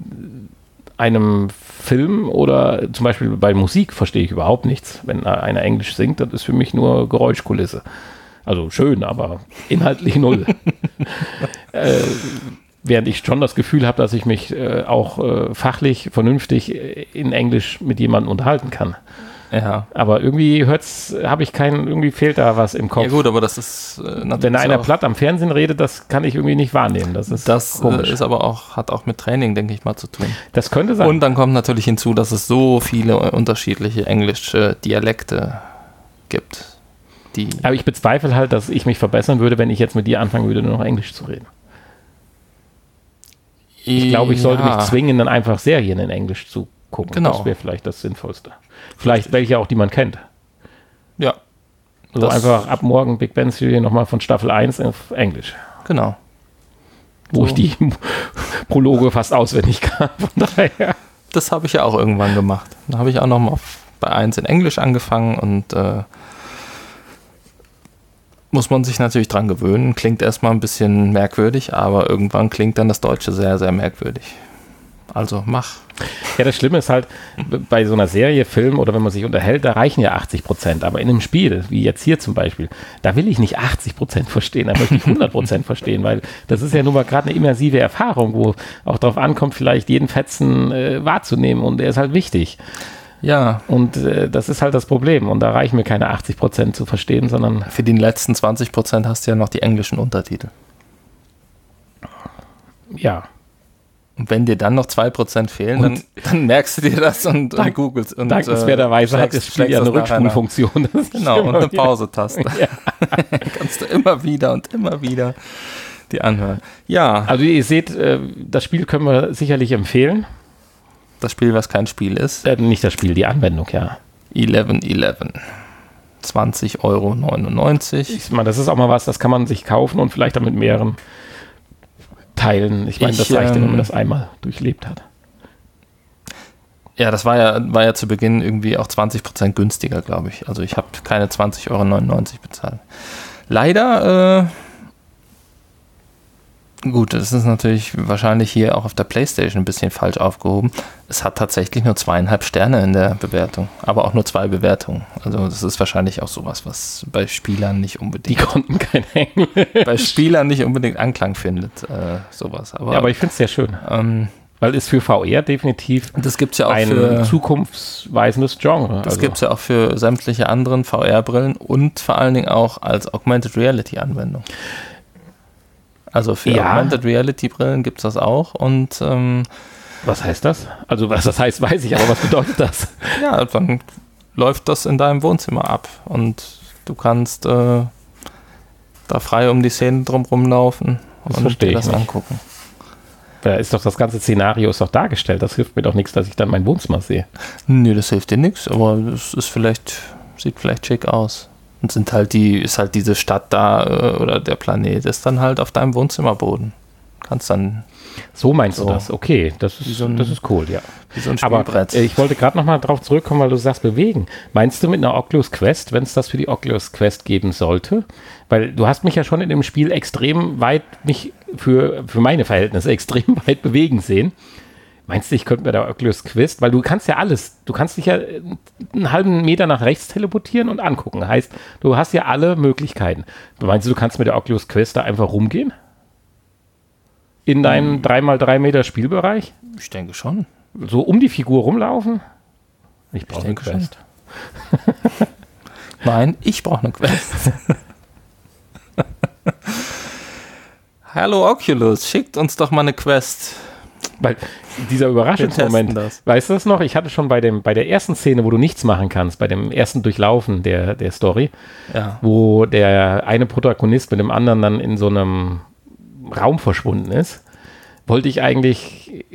Speaker 2: einem Film oder zum Beispiel bei Musik verstehe ich überhaupt nichts. Wenn einer Englisch singt, das ist für mich nur Geräuschkulisse. Also schön, aber inhaltlich null. äh, während ich schon das Gefühl habe, dass ich mich äh, auch äh, fachlich vernünftig in Englisch mit jemandem unterhalten kann.
Speaker 1: Ja.
Speaker 2: Aber irgendwie hört's, habe ich keinen, irgendwie fehlt da was im Kopf.
Speaker 1: Ja gut, aber das ist äh, natürlich
Speaker 2: Wenn da einer
Speaker 1: auch,
Speaker 2: platt am Fernsehen redet, das kann ich irgendwie nicht wahrnehmen. Das ist
Speaker 1: das
Speaker 2: komisch.
Speaker 1: äh, ist aber auch, hat auch mit Training, denke ich mal, zu tun.
Speaker 2: Das könnte sein.
Speaker 1: Und dann kommt natürlich hinzu, dass es so viele unterschiedliche englische Dialekte gibt. Die
Speaker 2: Aber ich bezweifle halt, dass ich mich verbessern würde, wenn ich jetzt mit dir anfangen würde, nur noch Englisch zu reden. Ich glaube, ich sollte
Speaker 1: ja.
Speaker 2: mich zwingen, dann einfach Serien in Englisch zu gucken.
Speaker 1: Genau.
Speaker 2: Das wäre vielleicht das Sinnvollste. Vielleicht welche auch, die man kennt.
Speaker 1: Ja.
Speaker 2: So
Speaker 1: Das-
Speaker 2: einfach ab morgen Big Bang Theory nochmal von Staffel eins auf Englisch.
Speaker 1: Genau.
Speaker 2: Wo
Speaker 1: So.
Speaker 2: ich die Prologe fast auswendig kann. Von daher.
Speaker 1: Das habe ich ja auch irgendwann gemacht. Da habe ich auch noch mal bei eins in Englisch angefangen und äh, muss man sich natürlich dran gewöhnen. Klingt erstmal ein bisschen merkwürdig, aber irgendwann klingt dann das Deutsche sehr, sehr merkwürdig. Also mach.
Speaker 2: Ja, das Schlimme ist halt, bei so einer Serie, Film oder wenn man sich unterhält, da reichen ja achtzig Prozent. Aber in einem Spiel, wie jetzt hier zum Beispiel, da will ich nicht achtzig Prozent verstehen, da möchte ich hundert Prozent verstehen, weil das ist ja nun mal gerade eine immersive Erfahrung, wo auch darauf ankommt, vielleicht jeden Fetzen äh, wahrzunehmen und der ist halt wichtig.
Speaker 1: Ja,
Speaker 2: Und äh, das ist halt das Problem. Und da reichen mir keine achtzig Prozent zu verstehen, sondern
Speaker 1: für die letzten zwanzig Prozent hast du ja noch die englischen Untertitel.
Speaker 2: ja.
Speaker 1: Und wenn dir dann noch zwei Prozent fehlen, dann, dann merkst du dir das und, und googelst. Und,
Speaker 2: Dankenswerterweise
Speaker 1: äh,
Speaker 2: hat das Spiel ja eine
Speaker 1: schlägst das nachher
Speaker 2: Rückspulfunktion. Das ist
Speaker 1: nach. Genau, und
Speaker 2: immer
Speaker 1: eine
Speaker 2: wieder-
Speaker 1: Pause-Taste.
Speaker 2: Ja.
Speaker 1: Kannst du immer wieder und immer wieder die anhören. Ja,
Speaker 2: Also ihr seht, äh, das Spiel können wir sicherlich empfehlen.
Speaker 1: das Spiel, was kein Spiel ist,
Speaker 2: Äh, nicht das Spiel, die Anwendung, ja.
Speaker 1: elf elf. zwanzig Euro neunundneunzig.
Speaker 2: Ich meine, das ist auch mal was, das kann man sich kaufen und vielleicht dann mit mehreren teilen. Ich meine,
Speaker 1: Ich,
Speaker 2: das reicht ja, wenn man
Speaker 1: ähm,
Speaker 2: das einmal durchlebt hat.
Speaker 1: Ja, das war ja, war ja zu Beginn irgendwie auch zwanzig Prozent günstiger, glaube ich. Also ich habe keine zwanzig Euro neunundneunzig bezahlt. Leider, äh, gut, das ist natürlich wahrscheinlich hier auch auf der PlayStation ein bisschen falsch aufgehoben. Es hat tatsächlich nur zweieinhalb Sterne in der Bewertung, aber auch nur zwei Bewertungen. Also das ist wahrscheinlich auch sowas, was bei Spielern nicht
Speaker 2: Die
Speaker 1: unbedingt,
Speaker 2: konnten kein Englisch.
Speaker 1: bei Spielern nicht unbedingt Anklang findet, äh, sowas. Aber,
Speaker 2: Ja, aber ich finde es sehr schön,
Speaker 1: ähm,
Speaker 2: weil es für V R definitiv
Speaker 1: das gibt es ja auch
Speaker 2: ein
Speaker 1: für...
Speaker 2: zukunftsweisendes Genre.
Speaker 1: Das
Speaker 2: also,
Speaker 1: gibt es ja auch für sämtliche anderen V R-Brillen und vor allen Dingen auch als Augmented Reality-Anwendung. Also für
Speaker 2: Ja.
Speaker 1: Augmented Reality-Brillen gibt es das auch und ähm,
Speaker 2: Was heißt das? Also was das heißt, weiß ich, aber was bedeutet das?
Speaker 1: ja, dann läuft das in deinem Wohnzimmer ab und du kannst äh, da frei um die Szene drumherum laufen
Speaker 2: Das
Speaker 1: und
Speaker 2: verstehe
Speaker 1: dir
Speaker 2: ich
Speaker 1: das
Speaker 2: nicht.
Speaker 1: angucken.
Speaker 2: Da ist doch das ganze Szenario ist doch dargestellt. Das hilft mir doch nichts, dass ich dann mein Wohnzimmer sehe.
Speaker 1: Nö, das hilft dir nichts, aber es ist vielleicht, sieht vielleicht schick aus. Und sind halt die, ist halt diese Stadt da äh, oder der Planet ist dann halt auf deinem Wohnzimmerboden. Kannst dann
Speaker 2: So meinst
Speaker 1: So.
Speaker 2: du das? Okay, das ist,
Speaker 1: so ein-
Speaker 2: das ist cool, ja.
Speaker 1: wie so ein
Speaker 2: Aber
Speaker 1: Spielbrett.
Speaker 2: äh, ich wollte gerade noch mal drauf zurückkommen, weil du sagst bewegen. Meinst du mit einer Oculus Quest, wenn es das für die Oculus Quest geben sollte? Weil du hast mich ja schon in dem Spiel extrem weit, mich für, für meine Verhältnisse extrem weit bewegen sehen. Meinst du, ich könnte mit der Oculus Quest, weil du kannst ja alles, du kannst dich ja einen halben Meter nach rechts teleportieren und angucken. Heißt, du hast ja alle Möglichkeiten. Meinst du, du kannst mit der Oculus Quest da einfach rumgehen? In deinem drei mal drei Meter Spielbereich?
Speaker 1: Ich denke schon.
Speaker 2: So um die Figur rumlaufen? Ich brauche eine
Speaker 1: denke schon.
Speaker 2: Quest.
Speaker 1: Nein, ich brauche eine Quest. Hallo Oculus, schickt uns doch mal eine Quest.
Speaker 2: Weil dieser Überraschungsmoment,
Speaker 1: Wir testen das.
Speaker 2: weißt du das noch? Ich hatte schon bei, dem, bei der ersten Szene, wo du nichts machen kannst, bei dem ersten Durchlaufen der, der Story,
Speaker 1: Ja.
Speaker 2: wo der eine Protagonist mit dem anderen dann in so einem Raum verschwunden ist, wollte ich eigentlich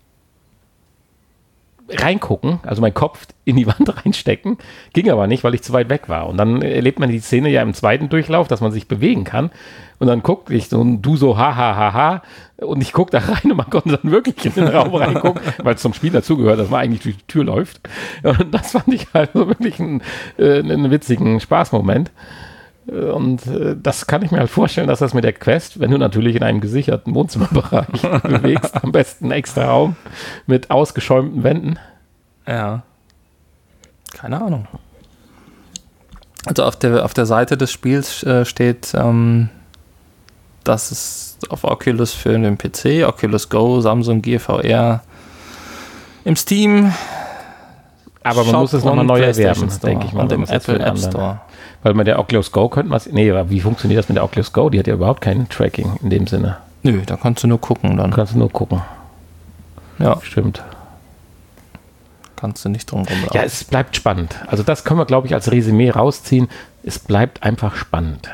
Speaker 2: reingucken, also meinen Kopf in die Wand reinstecken, ging aber nicht, weil ich zu weit weg war. Und dann erlebt man die Szene ja im zweiten Durchlauf, dass man sich bewegen kann. Und dann guckt ich so und du so ha ha ha ha und ich gucke da rein und man konnte dann wirklich in den Raum reingucken, weil es zum Spiel dazugehört, dass man eigentlich durch die Tür läuft. Und das fand ich halt so wirklich einen, äh, einen witzigen Spaßmoment. Und äh, das kann ich mir halt vorstellen, dass das mit der Quest, wenn du natürlich in einem gesicherten Wohnzimmerbereich bewegst, am besten einen extra Raum mit ausgeschäumten Wänden.
Speaker 1: Ja. Keine Ahnung. Also auf der, auf der Seite des Spiels äh, steht, ähm, dass es auf Oculus für den P C, Oculus Go, Samsung Gear V R, im Steam
Speaker 2: Aber man
Speaker 1: Shop
Speaker 2: muss es nochmal
Speaker 1: und
Speaker 2: neu
Speaker 1: PlayStation
Speaker 2: erwerben,
Speaker 1: Store
Speaker 2: denke ich mal.
Speaker 1: und im
Speaker 2: Das ist für
Speaker 1: Apple
Speaker 2: den
Speaker 1: App
Speaker 2: anderen.
Speaker 1: Store.
Speaker 2: Weil mit der Oculus Go könnte man es. Nee, aber wie funktioniert das mit der Oculus Go? Die hat ja überhaupt kein Tracking in dem Sinne.
Speaker 1: Nö, da kannst du nur gucken dann.
Speaker 2: Kannst du nur gucken.
Speaker 1: Ja,
Speaker 2: Stimmt.
Speaker 1: kannst du nicht drum rumlaufen.
Speaker 2: Ja, es bleibt spannend. Also das können wir, glaube ich, als Resümee rausziehen. Es bleibt einfach spannend.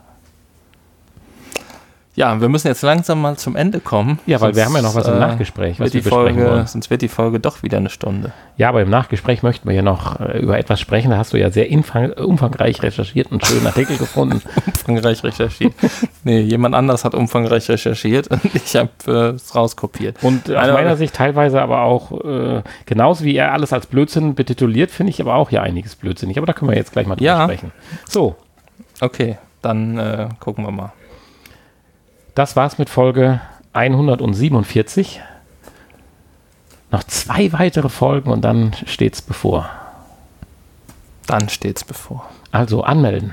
Speaker 1: Ja, wir müssen jetzt langsam mal zum Ende kommen.
Speaker 2: Ja, weil
Speaker 1: sonst,
Speaker 2: wir haben ja noch was im
Speaker 1: äh,
Speaker 2: Nachgespräch, was
Speaker 1: wird
Speaker 2: wir
Speaker 1: die
Speaker 2: besprechen
Speaker 1: Folge,
Speaker 2: wollen.
Speaker 1: Sonst wird die Folge doch wieder eine Stunde.
Speaker 2: Ja, aber im Nachgespräch möchten wir ja noch äh, über etwas sprechen. Da hast du ja sehr infang, umfangreich recherchiert und einen schönen Artikel gefunden.
Speaker 1: Umfangreich recherchiert. Nee, jemand anders hat umfangreich recherchiert und ich habe äh, es rauskopiert.
Speaker 2: Und aus
Speaker 1: Einer-
Speaker 2: meiner Sicht teilweise aber auch, äh, genauso wie er alles als Blödsinn betituliert, finde ich aber auch ja einiges blödsinnig. Aber da können wir jetzt gleich mal drüber
Speaker 1: Ja.
Speaker 2: sprechen. So,
Speaker 1: Okay, dann äh, gucken wir mal.
Speaker 2: das war's mit Folge hundertsiebenundvierzig. Noch zwei weitere Folgen und dann steht's bevor.
Speaker 1: Dann steht's bevor.
Speaker 2: Also anmelden.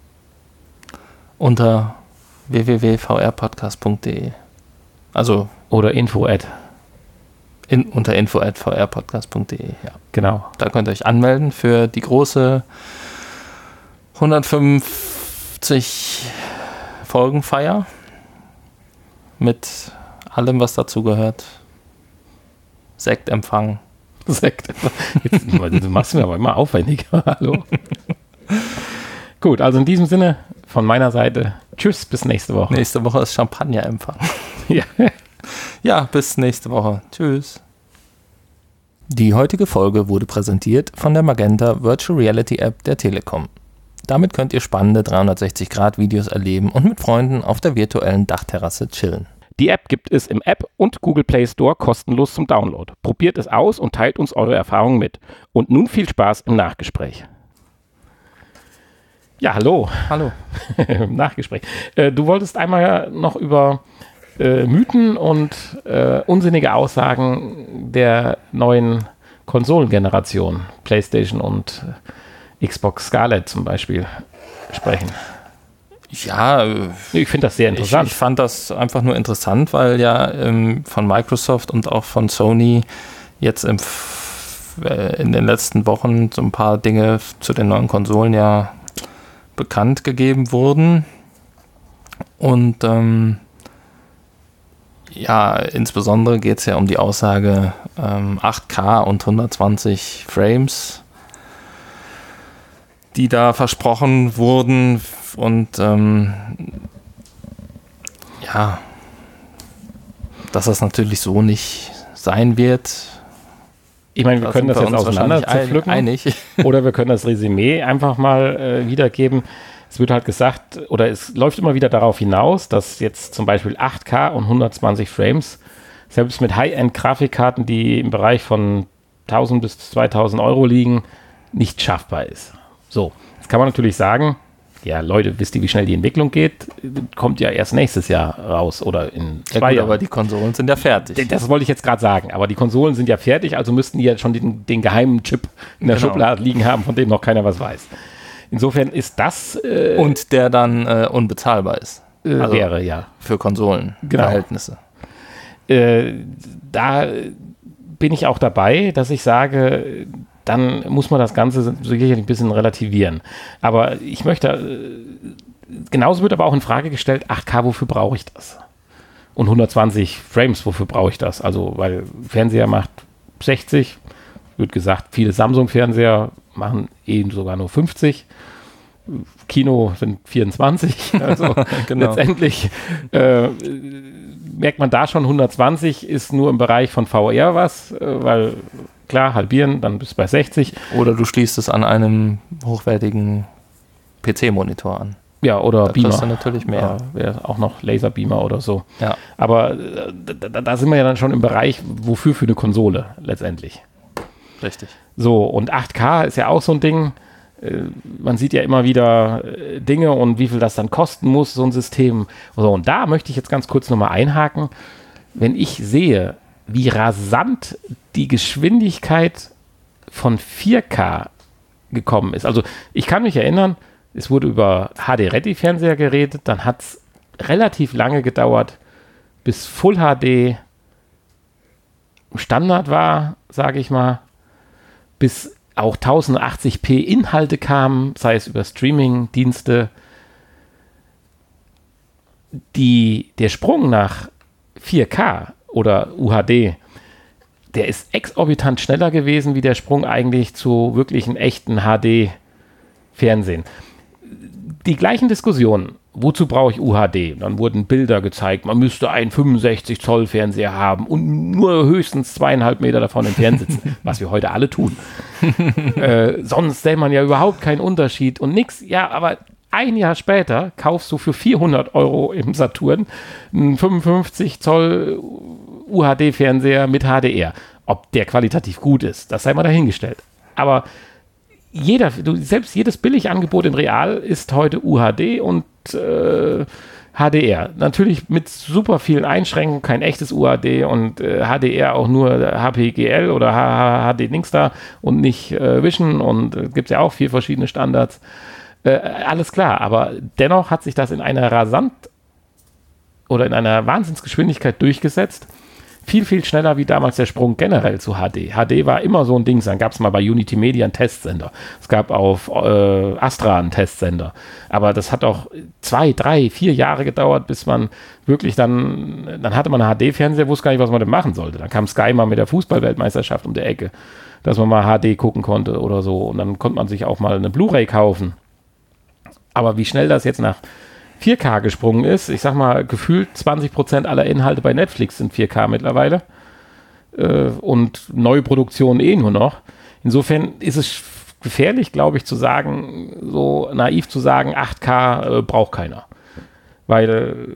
Speaker 1: Unter w w w punkt v r podcast punkt d e. Also
Speaker 2: Oder info at.
Speaker 1: in, unter info at v r podcast punkt d e. Ja.
Speaker 2: Genau.
Speaker 1: Da könnt ihr euch anmelden für die große hundertfünfzig Folgenfeier mit allem, was dazu gehört. Sektempfang.
Speaker 2: Sekt. Jetzt, du machst mir aber immer aufwendiger. Hallo. Gut, also in diesem Sinne von meiner Seite. Tschüss, bis nächste Woche.
Speaker 1: Nächste Woche ist Champagnerempfang.
Speaker 2: Ja.
Speaker 1: Ja, bis nächste Woche. Tschüss. Die heutige Folge wurde präsentiert von der Magenta Virtual Reality App der Telekom. Damit könnt ihr spannende dreihundertsechzig Grad Videos erleben und mit Freunden auf der virtuellen Dachterrasse chillen.
Speaker 2: Die App gibt es im App und Google Play Store kostenlos zum Download. Probiert es aus und teilt uns eure Erfahrungen mit. Und nun viel Spaß im Nachgespräch. Ja, hallo.
Speaker 1: Hallo.
Speaker 2: Im Nachgespräch. Äh, du wolltest einmal noch über äh, Mythen und äh, unsinnige Aussagen der neuen Konsolengeneration, PlayStation und äh, Xbox Scarlett zum Beispiel, sprechen.
Speaker 1: Ja, äh,
Speaker 2: Ich finde das sehr
Speaker 1: ich,
Speaker 2: interessant.
Speaker 1: ich fand das einfach nur interessant, weil ja ähm, von Microsoft und auch von Sony jetzt im, F- äh, in den letzten Wochen so ein paar Dinge zu den neuen Konsolen ja bekannt gegeben wurden. Und ähm, ja, insbesondere geht es ja um die Aussage ähm, acht K und hundertzwanzig Frames, die da versprochen wurden. Und ähm, ja, dass das natürlich so nicht sein wird.
Speaker 2: Ich meine, wir
Speaker 1: Da
Speaker 2: können
Speaker 1: sind
Speaker 2: das
Speaker 1: wir
Speaker 2: jetzt
Speaker 1: uns wahrscheinlich
Speaker 2: auseinander zerpflücken.
Speaker 1: einig.
Speaker 2: Oder wir können das Resümee einfach mal äh, wiedergeben. Es wird halt gesagt, oder es läuft immer wieder darauf hinaus, dass jetzt zum Beispiel acht K und hundertzwanzig Frames, selbst mit High-End-Grafikkarten, die im Bereich von tausend bis zweitausend Euro liegen, nicht schaffbar ist. So, jetzt kann man natürlich sagen, ja Leute, wisst ihr, wie schnell die Entwicklung geht? Kommt ja erst nächstes Jahr raus oder in
Speaker 1: Ja,
Speaker 2: zwei
Speaker 1: gut,
Speaker 2: Jahren.
Speaker 1: aber die Konsolen sind ja fertig.
Speaker 2: Das wollte ich jetzt gerade sagen, aber die Konsolen sind ja fertig, also müssten die ja schon den, den geheimen Chip in der
Speaker 1: Genau.
Speaker 2: Schublade liegen haben, von dem noch keiner was weiß. Insofern ist das äh,
Speaker 1: Und der dann äh, unbezahlbar ist.
Speaker 2: äh,
Speaker 1: also-
Speaker 2: wäre, ja.
Speaker 1: Für Konsolenverhältnisse.
Speaker 2: Äh, da bin ich auch dabei, dass ich sage, dann muss man das Ganze sicherlich ein bisschen relativieren. Aber ich möchte, äh, genauso wird aber auch in Frage gestellt, acht K, wofür brauche ich das? Und hundertzwanzig Frames, wofür brauche ich das? Also, weil Fernseher macht sechzig, wird gesagt, viele Samsung-Fernseher machen eben sogar nur fünfzig. Kino sind vierundzwanzig. Also
Speaker 1: Genau.
Speaker 2: letztendlich äh, merkt man da schon, hundertzwanzig ist nur im Bereich von V R was, äh, weil klar, halbieren, dann bist du bei sechzig.
Speaker 1: Oder du schließt es an einem hochwertigen P C-Monitor an.
Speaker 2: Ja, oder
Speaker 1: Da
Speaker 2: Beamer.
Speaker 1: kriegst du natürlich mehr.
Speaker 2: Ja, wäre auch noch Laserbeamer oder so.
Speaker 1: Ja.
Speaker 2: Aber äh, da, da sind wir ja dann schon im Bereich, wofür für eine Konsole letztendlich.
Speaker 1: Richtig.
Speaker 2: So, und acht K ist ja auch so ein Ding. Äh, Man sieht ja immer wieder äh, Dinge und wie viel das dann kosten muss, so ein System. So, und da möchte ich jetzt ganz kurz nochmal einhaken. Wenn ich sehe, wie rasant die Geschwindigkeit von vier K gekommen ist. Also ich kann mich erinnern, es wurde über H D-Ready-Fernseher geredet, dann hat es relativ lange gedauert, bis Full H D Standard war, sage ich mal. bis auch tausendachtzig p Inhalte kamen, sei es über Streaming-Dienste. Die, der Sprung nach vier K oder U H D, der ist exorbitant schneller gewesen, wie der Sprung eigentlich zu wirklichen echten H D-Fernsehen. Die gleichen Diskussionen. Wozu brauche ich U H D? Dann wurden Bilder gezeigt, man müsste einen fünfundsechzig Zoll Fernseher haben und nur höchstens zweieinhalb Meter davon entfernt sitzen, was wir heute alle tun. äh, sonst sähe man ja überhaupt keinen Unterschied und nix. Ja, aber ein Jahr später kaufst du für vierhundert Euro im Saturn einen fünfundfünfzig Zoll U H D-Fernseher mit H D R. Ob der qualitativ gut ist, das sei mal dahingestellt. Aber jeder, du, selbst jedes Billigangebot in Real ist heute U H D und äh, H D R. Natürlich mit super vielen Einschränkungen, kein echtes U H D und äh, H D R auch nur H P G L oder H D Dings da und nicht äh, Vision und äh, gibt es ja auch vier verschiedene Standards. Äh, alles klar, aber dennoch hat sich das in einer rasant oder in einer Wahnsinnsgeschwindigkeit durchgesetzt. Viel, viel schneller wie damals der Sprung generell zu H D. H D war immer so ein Ding. Dann gab es mal bei Unity Media einen Testsender. Es gab auf äh, Astra einen Testsender. Aber das hat auch zwei, drei, vier Jahre gedauert, bis man wirklich dann, dann hatte man einen H D-Fernseher, wusste gar nicht, was man denn machen sollte. Dann kam Sky mal mit der Fußball-Weltmeisterschaft um die Ecke, dass man mal H D gucken konnte oder so. Und dann konnte man sich auch mal eine Blu-ray kaufen. Aber wie schnell das jetzt nach vier K gesprungen ist. Ich sag mal, gefühlt zwanzig Prozent aller Inhalte bei Netflix sind vier K mittlerweile. Äh, und neue Produktionen eh nur noch. Insofern ist es gefährlich, glaube ich, zu sagen, so naiv zu sagen, acht K äh, braucht keiner. Weil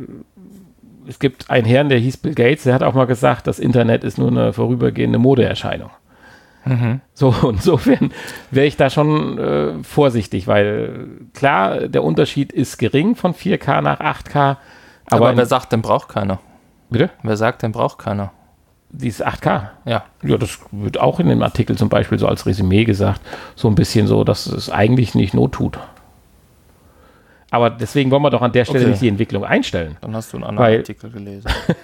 Speaker 2: äh, es gibt einen Herrn, der hieß Bill Gates, der hat auch mal gesagt, das Internet ist nur eine vorübergehende Modeerscheinung. Mhm. So, insofern wäre ich da schon äh, vorsichtig, weil klar, der Unterschied ist gering von vier K nach acht K.
Speaker 1: Aber, aber wer sagt, denn braucht keiner?
Speaker 2: Bitte?
Speaker 1: Wer sagt, denn braucht keiner?
Speaker 2: Dieses acht K?
Speaker 1: Ja.
Speaker 2: Ja, das wird auch in dem Artikel zum Beispiel so als Resümee gesagt, so ein bisschen so, dass es eigentlich nicht not tut. Aber deswegen wollen wir doch an der Stelle okay. nicht die Entwicklung einstellen.
Speaker 1: Dann hast du einen anderen
Speaker 2: weil,
Speaker 1: Artikel gelesen.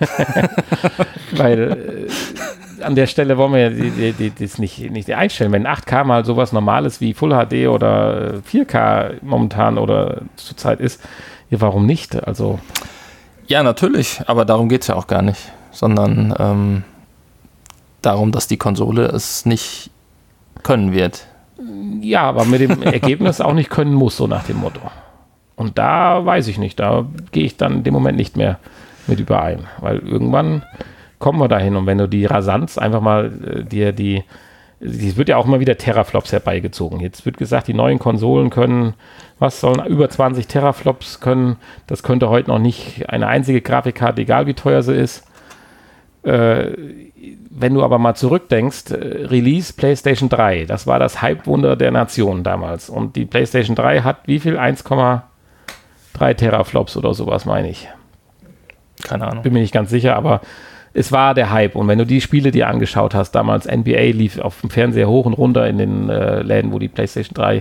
Speaker 2: Weil äh, an der Stelle wollen wir ja die, die, die, das nicht, nicht einstellen. Wenn acht K mal sowas Normales wie Full H D oder vier K momentan oder zurzeit ist, ja, warum nicht? Also
Speaker 1: ja, natürlich, aber darum geht es ja auch gar nicht. Sondern ähm, darum, dass die Konsole es nicht können wird.
Speaker 2: Ja, aber mit dem Ergebnis auch nicht können muss, so nach dem Motto. Und da weiß ich nicht, da gehe ich dann in dem Moment nicht mehr mit überein, weil irgendwann kommen wir dahin und wenn du die Rasanz einfach mal äh, dir die, es wird ja auch immer wieder Teraflops herbeigezogen. Jetzt wird gesagt, die neuen Konsolen können, was sollen über zwanzig Teraflops können, das könnte heute noch nicht eine einzige Grafikkarte, egal wie teuer sie ist. Äh, wenn du aber mal zurückdenkst, äh, Release PlayStation drei, das war das Hype-Wunder der Nation damals und die PlayStation drei hat wie viel? eins Komma drei Teraflops oder sowas, meine ich.
Speaker 1: Keine Ahnung.
Speaker 2: Bin mir nicht ganz sicher, aber es war der Hype. Und wenn du die Spiele dir angeschaut hast, damals N B A lief auf dem Fernseher hoch und runter in den äh, Läden, wo die PlayStation drei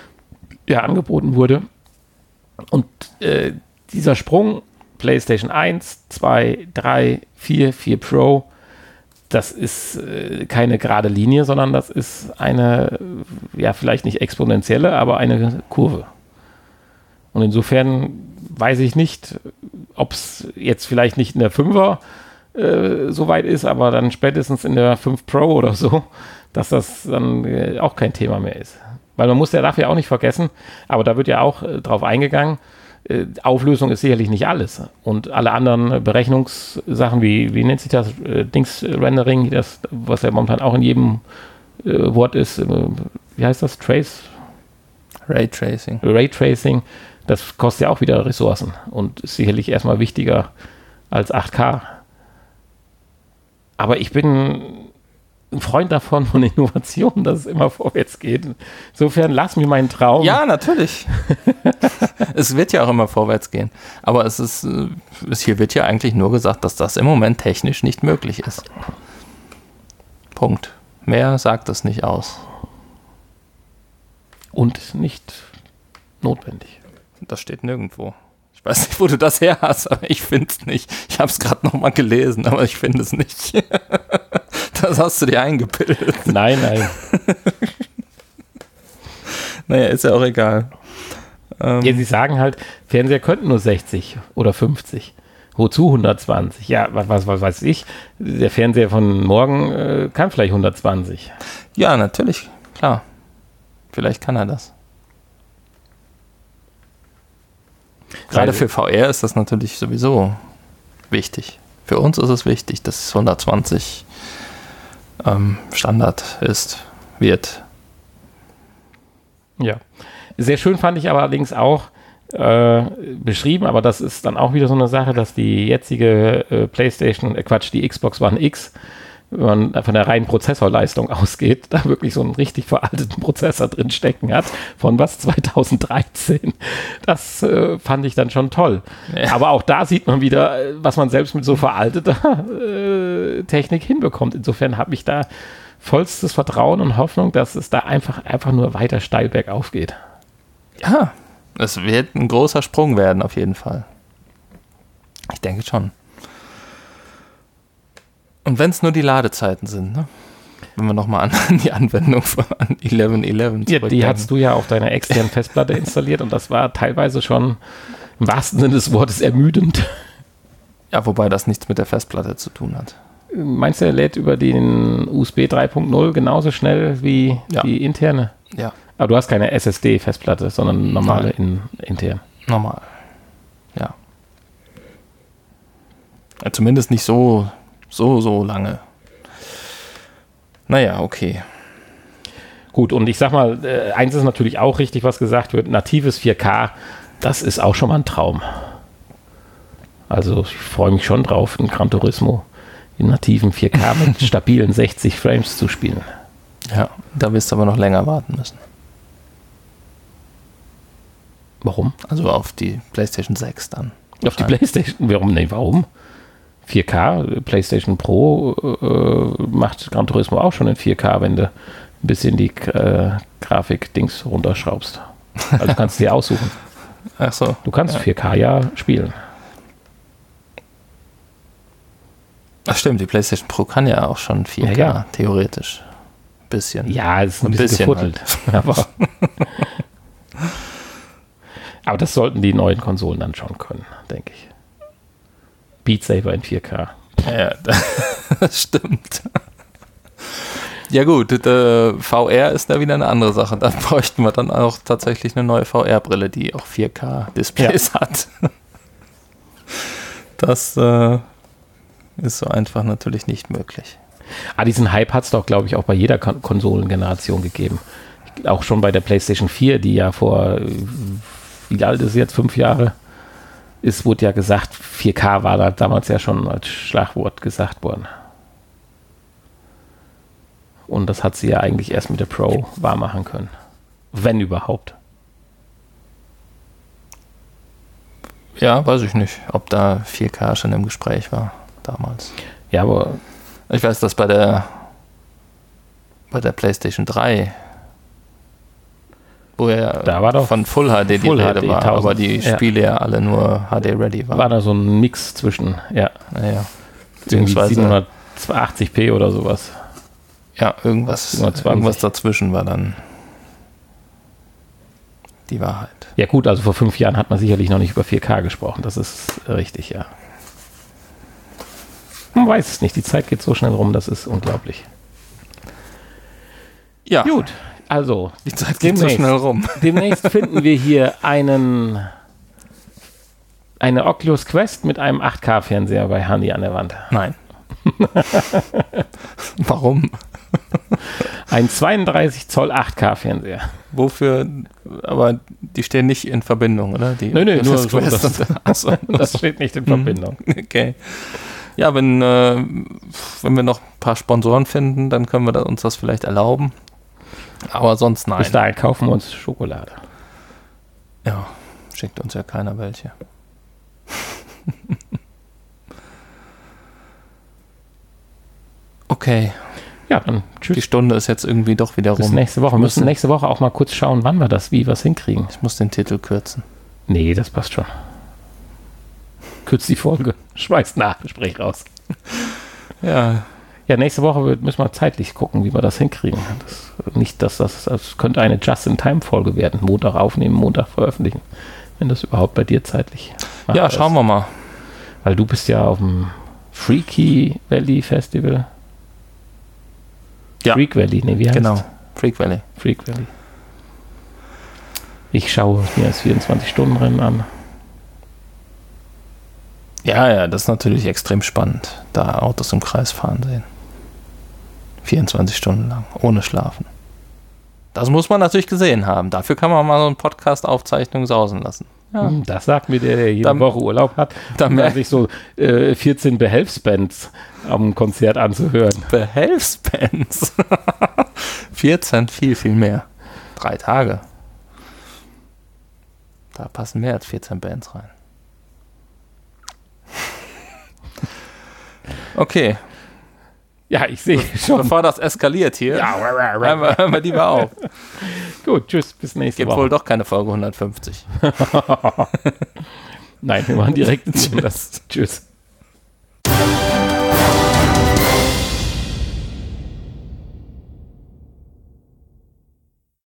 Speaker 2: ja angeboten wurde. Und äh, dieser Sprung, PlayStation eins, zwei, drei, vier, vier Pro, das ist äh, keine gerade Linie, sondern das ist eine, ja vielleicht nicht exponentielle, aber eine Kurve. Und insofern weiß ich nicht, ob es jetzt vielleicht nicht in der fünfer äh, so weit ist, aber dann spätestens in der fünf Pro oder so, dass das dann äh, auch kein Thema mehr ist. Weil man muss ja dafür auch nicht vergessen, aber da wird ja auch äh, drauf eingegangen, äh, Auflösung ist sicherlich nicht alles. Und alle anderen äh, Berechnungssachen, wie, wie nennt sich das, äh, Dings-Rendering, das, was ja momentan auch in jedem äh, Wort ist, äh, wie heißt das, Trace?
Speaker 1: Raytracing.
Speaker 2: Raytracing. Das kostet ja auch wieder Ressourcen und ist sicherlich erstmal wichtiger als acht K. Aber ich bin ein Freund davon, von Innovation, dass es immer vorwärts geht. Insofern lass mir meinen Traum.
Speaker 1: Ja, natürlich. Es wird ja auch immer vorwärts gehen. Aber es ist, es hier wird ja eigentlich nur gesagt, dass das im Moment technisch nicht möglich ist. Punkt. Mehr sagt es nicht aus.
Speaker 2: Und nicht notwendig.
Speaker 1: Das steht nirgendwo. Ich weiß nicht, wo du das her hast, aber ich finde es nicht. Ich habe es gerade nochmal gelesen, aber ich finde es nicht. Das hast du dir eingebildet.
Speaker 2: Nein, nein.
Speaker 1: Naja, ist ja auch egal. Ähm,
Speaker 2: Ja, sie sagen halt, Fernseher könnten nur sechzig oder fünfzig. Wozu hundertzwanzig? Ja, was, was, was weiß ich. Der Fernseher von morgen äh, kann vielleicht hundertzwanzig.
Speaker 1: ja, natürlich, klar. Vielleicht kann er das. Gerade
Speaker 2: Weil-
Speaker 1: für V R ist das natürlich sowieso wichtig. Für uns ist es wichtig, dass hundertzwanzig ähm, Standard ist, wird.
Speaker 2: Ja. Sehr schön fand ich aber allerdings auch äh, beschrieben, aber das ist dann auch wieder so eine Sache, dass die jetzige äh, PlayStation, äh, Quatsch, die Xbox One X, wenn man von der reinen Prozessorleistung ausgeht, da wirklich so einen richtig veralteten Prozessor drin stecken hat, von was, zweitausenddreizehn. Das äh, fand ich dann schon toll.
Speaker 1: Ja.
Speaker 2: Aber auch da sieht man wieder, äh, was man selbst mit so veralteter äh, Technik hinbekommt. Insofern habe ich da vollstes Vertrauen und Hoffnung, dass es da einfach, einfach nur weiter steil bergauf geht.
Speaker 1: Ja, es wird ein großer Sprung werden, auf jeden Fall. Ich denke schon. Und wenn es nur die Ladezeiten sind, ne? Wenn wir nochmal an die Anwendung von elf elf
Speaker 2: Ja,
Speaker 1: zurückdenken.
Speaker 2: die hast du ja auf deiner externen Festplatte installiert und das war teilweise schon im wahrsten Sinne des Wortes ermüdend.
Speaker 1: Ja, wobei das nichts mit der Festplatte zu tun hat.
Speaker 2: Meinst du, er lädt über den U S B drei Punkt null genauso schnell wie
Speaker 1: Ja.
Speaker 2: die interne?
Speaker 1: Ja,
Speaker 2: Aber du hast keine S S D-Festplatte, sondern normale in, intern.
Speaker 1: normal. Ja. Ja. Zumindest nicht so, so, so lange. Naja, okay.
Speaker 2: Gut, und ich sag mal, äh, eins ist natürlich auch richtig, was gesagt wird, natives vier K, das ist auch schon mal ein Traum. Also ich freue mich schon drauf, in Gran Turismo in nativen vier K mit stabilen sechzig Frames zu spielen.
Speaker 1: Ja, da wirst du aber noch länger warten müssen.
Speaker 2: Warum?
Speaker 1: Also auf die PlayStation sechs dann.
Speaker 2: Auf die PlayStation? Warum? Nee, warum? vier K, PlayStation Pro äh, macht Gran Turismo auch schon in vier K, wenn du ein bisschen die äh, Grafik-Dings runterschraubst. Also du kannst dir aussuchen.
Speaker 1: Ach so.
Speaker 2: Du kannst
Speaker 1: Ja.
Speaker 2: vier K ja spielen.
Speaker 1: Ach stimmt, die PlayStation Pro kann ja auch schon vier K,
Speaker 2: Ja, ja.
Speaker 1: theoretisch. Ein bisschen.
Speaker 2: Ja, es ist ein,
Speaker 1: Ein
Speaker 2: bisschen,
Speaker 1: bisschen
Speaker 2: gefuttelt. Aber, aber das sollten die neuen Konsolen dann schon können, denke ich. Beat Saber in vier K.
Speaker 1: Ja, das stimmt. Ja gut, äh, V R ist da wieder eine andere Sache. Da bräuchten wir dann auch tatsächlich eine neue V R-Brille, die auch vier K-Displays hat. Das äh, ist so einfach natürlich nicht möglich.
Speaker 2: Ah, diesen Hype hat es doch, glaube ich, auch bei jeder Kon Konsolengeneration gegeben. Auch schon bei der PlayStation vier, die ja vor, äh, wie alt ist sie jetzt, fünf Jahre, ist, wurde ja gesagt, vier K war da damals ja schon als Schlagwort gesagt worden. Und das hat sie ja eigentlich erst mit der Pro wahr machen können. Wenn überhaupt.
Speaker 1: Ja, weiß ich nicht, ob da vier K schon im Gespräch war damals.
Speaker 2: Ja, aber
Speaker 1: Ich weiß, dass bei der bei der PlayStation drei, wo ja
Speaker 2: Da war doch
Speaker 1: von Full H D die
Speaker 2: Full
Speaker 1: Rede
Speaker 2: H D
Speaker 1: war,
Speaker 2: tausend.
Speaker 1: aber die
Speaker 2: Ja.
Speaker 1: Spiele ja alle nur H D-ready waren.
Speaker 2: war da so ein Mix zwischen, ja,
Speaker 1: Naja.
Speaker 2: irgendwie
Speaker 1: Beziehungsweise,
Speaker 2: siebenhundertachtzig p oder sowas.
Speaker 1: ja, irgendwas,
Speaker 2: siebenhundertzwanzig.
Speaker 1: irgendwas dazwischen war dann die Wahrheit.
Speaker 2: Ja gut, also vor fünf Jahren hat man sicherlich noch nicht über vier K gesprochen. Das ist richtig, ja. Man weiß es nicht. Die Zeit geht so schnell rum, das ist unglaublich.
Speaker 1: Ja,
Speaker 2: Gut, also
Speaker 1: die Zeit geht so
Speaker 2: demnächst.
Speaker 1: schnell rum.
Speaker 2: demnächst finden wir hier einen eine Oculus Quest mit einem acht K-Fernseher bei Handy an der Wand.
Speaker 1: Nein. Warum?
Speaker 2: Ein zweiunddreißig Zoll acht K-Fernseher.
Speaker 1: Wofür? Aber die stehen nicht in Verbindung, oder? Die
Speaker 2: Nö, nö, nur
Speaker 1: Oculus
Speaker 2: so,
Speaker 1: Quest
Speaker 2: das-
Speaker 1: und- Ach so.
Speaker 2: Das steht nicht in Verbindung.
Speaker 1: Okay. Ja, wenn, äh, wenn wir noch ein paar Sponsoren finden, dann können wir da, uns das vielleicht erlauben. Aber sonst nein.
Speaker 2: Bis dahin kaufen wir uns Schokolade.
Speaker 1: Ja, schickt uns ja keiner welche. Okay,
Speaker 2: Ja, dann
Speaker 1: die
Speaker 2: tschüss.
Speaker 1: Stunde ist jetzt irgendwie doch wieder
Speaker 2: Bis
Speaker 1: rum.
Speaker 2: nächste Woche. Wir
Speaker 1: Ich
Speaker 2: müssen
Speaker 1: muss-
Speaker 2: nächste Woche auch mal kurz schauen, wann wir das, wie wir es hinkriegen.
Speaker 1: Ich muss den Titel kürzen.
Speaker 2: Nee, das passt schon. Kürzt die Folge. Schmeißt Nachgespräch raus.
Speaker 1: Ja,
Speaker 2: Ja, nächste Woche müssen wir zeitlich gucken, wie wir das hinkriegen. Das, nicht, dass das, das könnte eine Just-in-Time-Folge werden. Montag aufnehmen, Montag veröffentlichen. Wenn das überhaupt bei dir zeitlich
Speaker 1: machbar Ja, schauen ist. wir mal.
Speaker 2: Weil du bist ja auf dem Freaky Valley Festival.
Speaker 1: Ja.
Speaker 2: Freak Valley, ne, wie heißt
Speaker 1: Genau, Freak Valley.
Speaker 2: Freak Valley. Ich schaue mir das vierundzwanzig-Stunden-Rennen an.
Speaker 1: Ja, ja, das ist natürlich extrem spannend, da Autos im Kreis fahren sehen. vierundzwanzig Stunden lang, ohne Schlafen. Das muss man natürlich gesehen haben. Dafür kann man mal so eine Podcast-Aufzeichnung sausen lassen.
Speaker 2: Ja. Das sagt mir der, der jede dann, Woche Urlaub hat,
Speaker 1: um
Speaker 2: sich so äh, vierzehn Behelfsbands am Konzert anzuhören.
Speaker 1: Behelfsbands? vierzehn, viel, viel mehr. Drei Tage. Da passen mehr als vierzehn Bands rein. Okay.
Speaker 2: Ja, ich sehe schon.
Speaker 1: Bevor das eskaliert hier,
Speaker 2: ja,
Speaker 1: hören wir, hören wir lieber auf.
Speaker 2: Gut, tschüss, bis nächste
Speaker 1: Gibt
Speaker 2: Woche.
Speaker 1: Gibt wohl doch keine Folge hundertfünfzig.
Speaker 2: Nein, wir machen direkt ins Tschüss.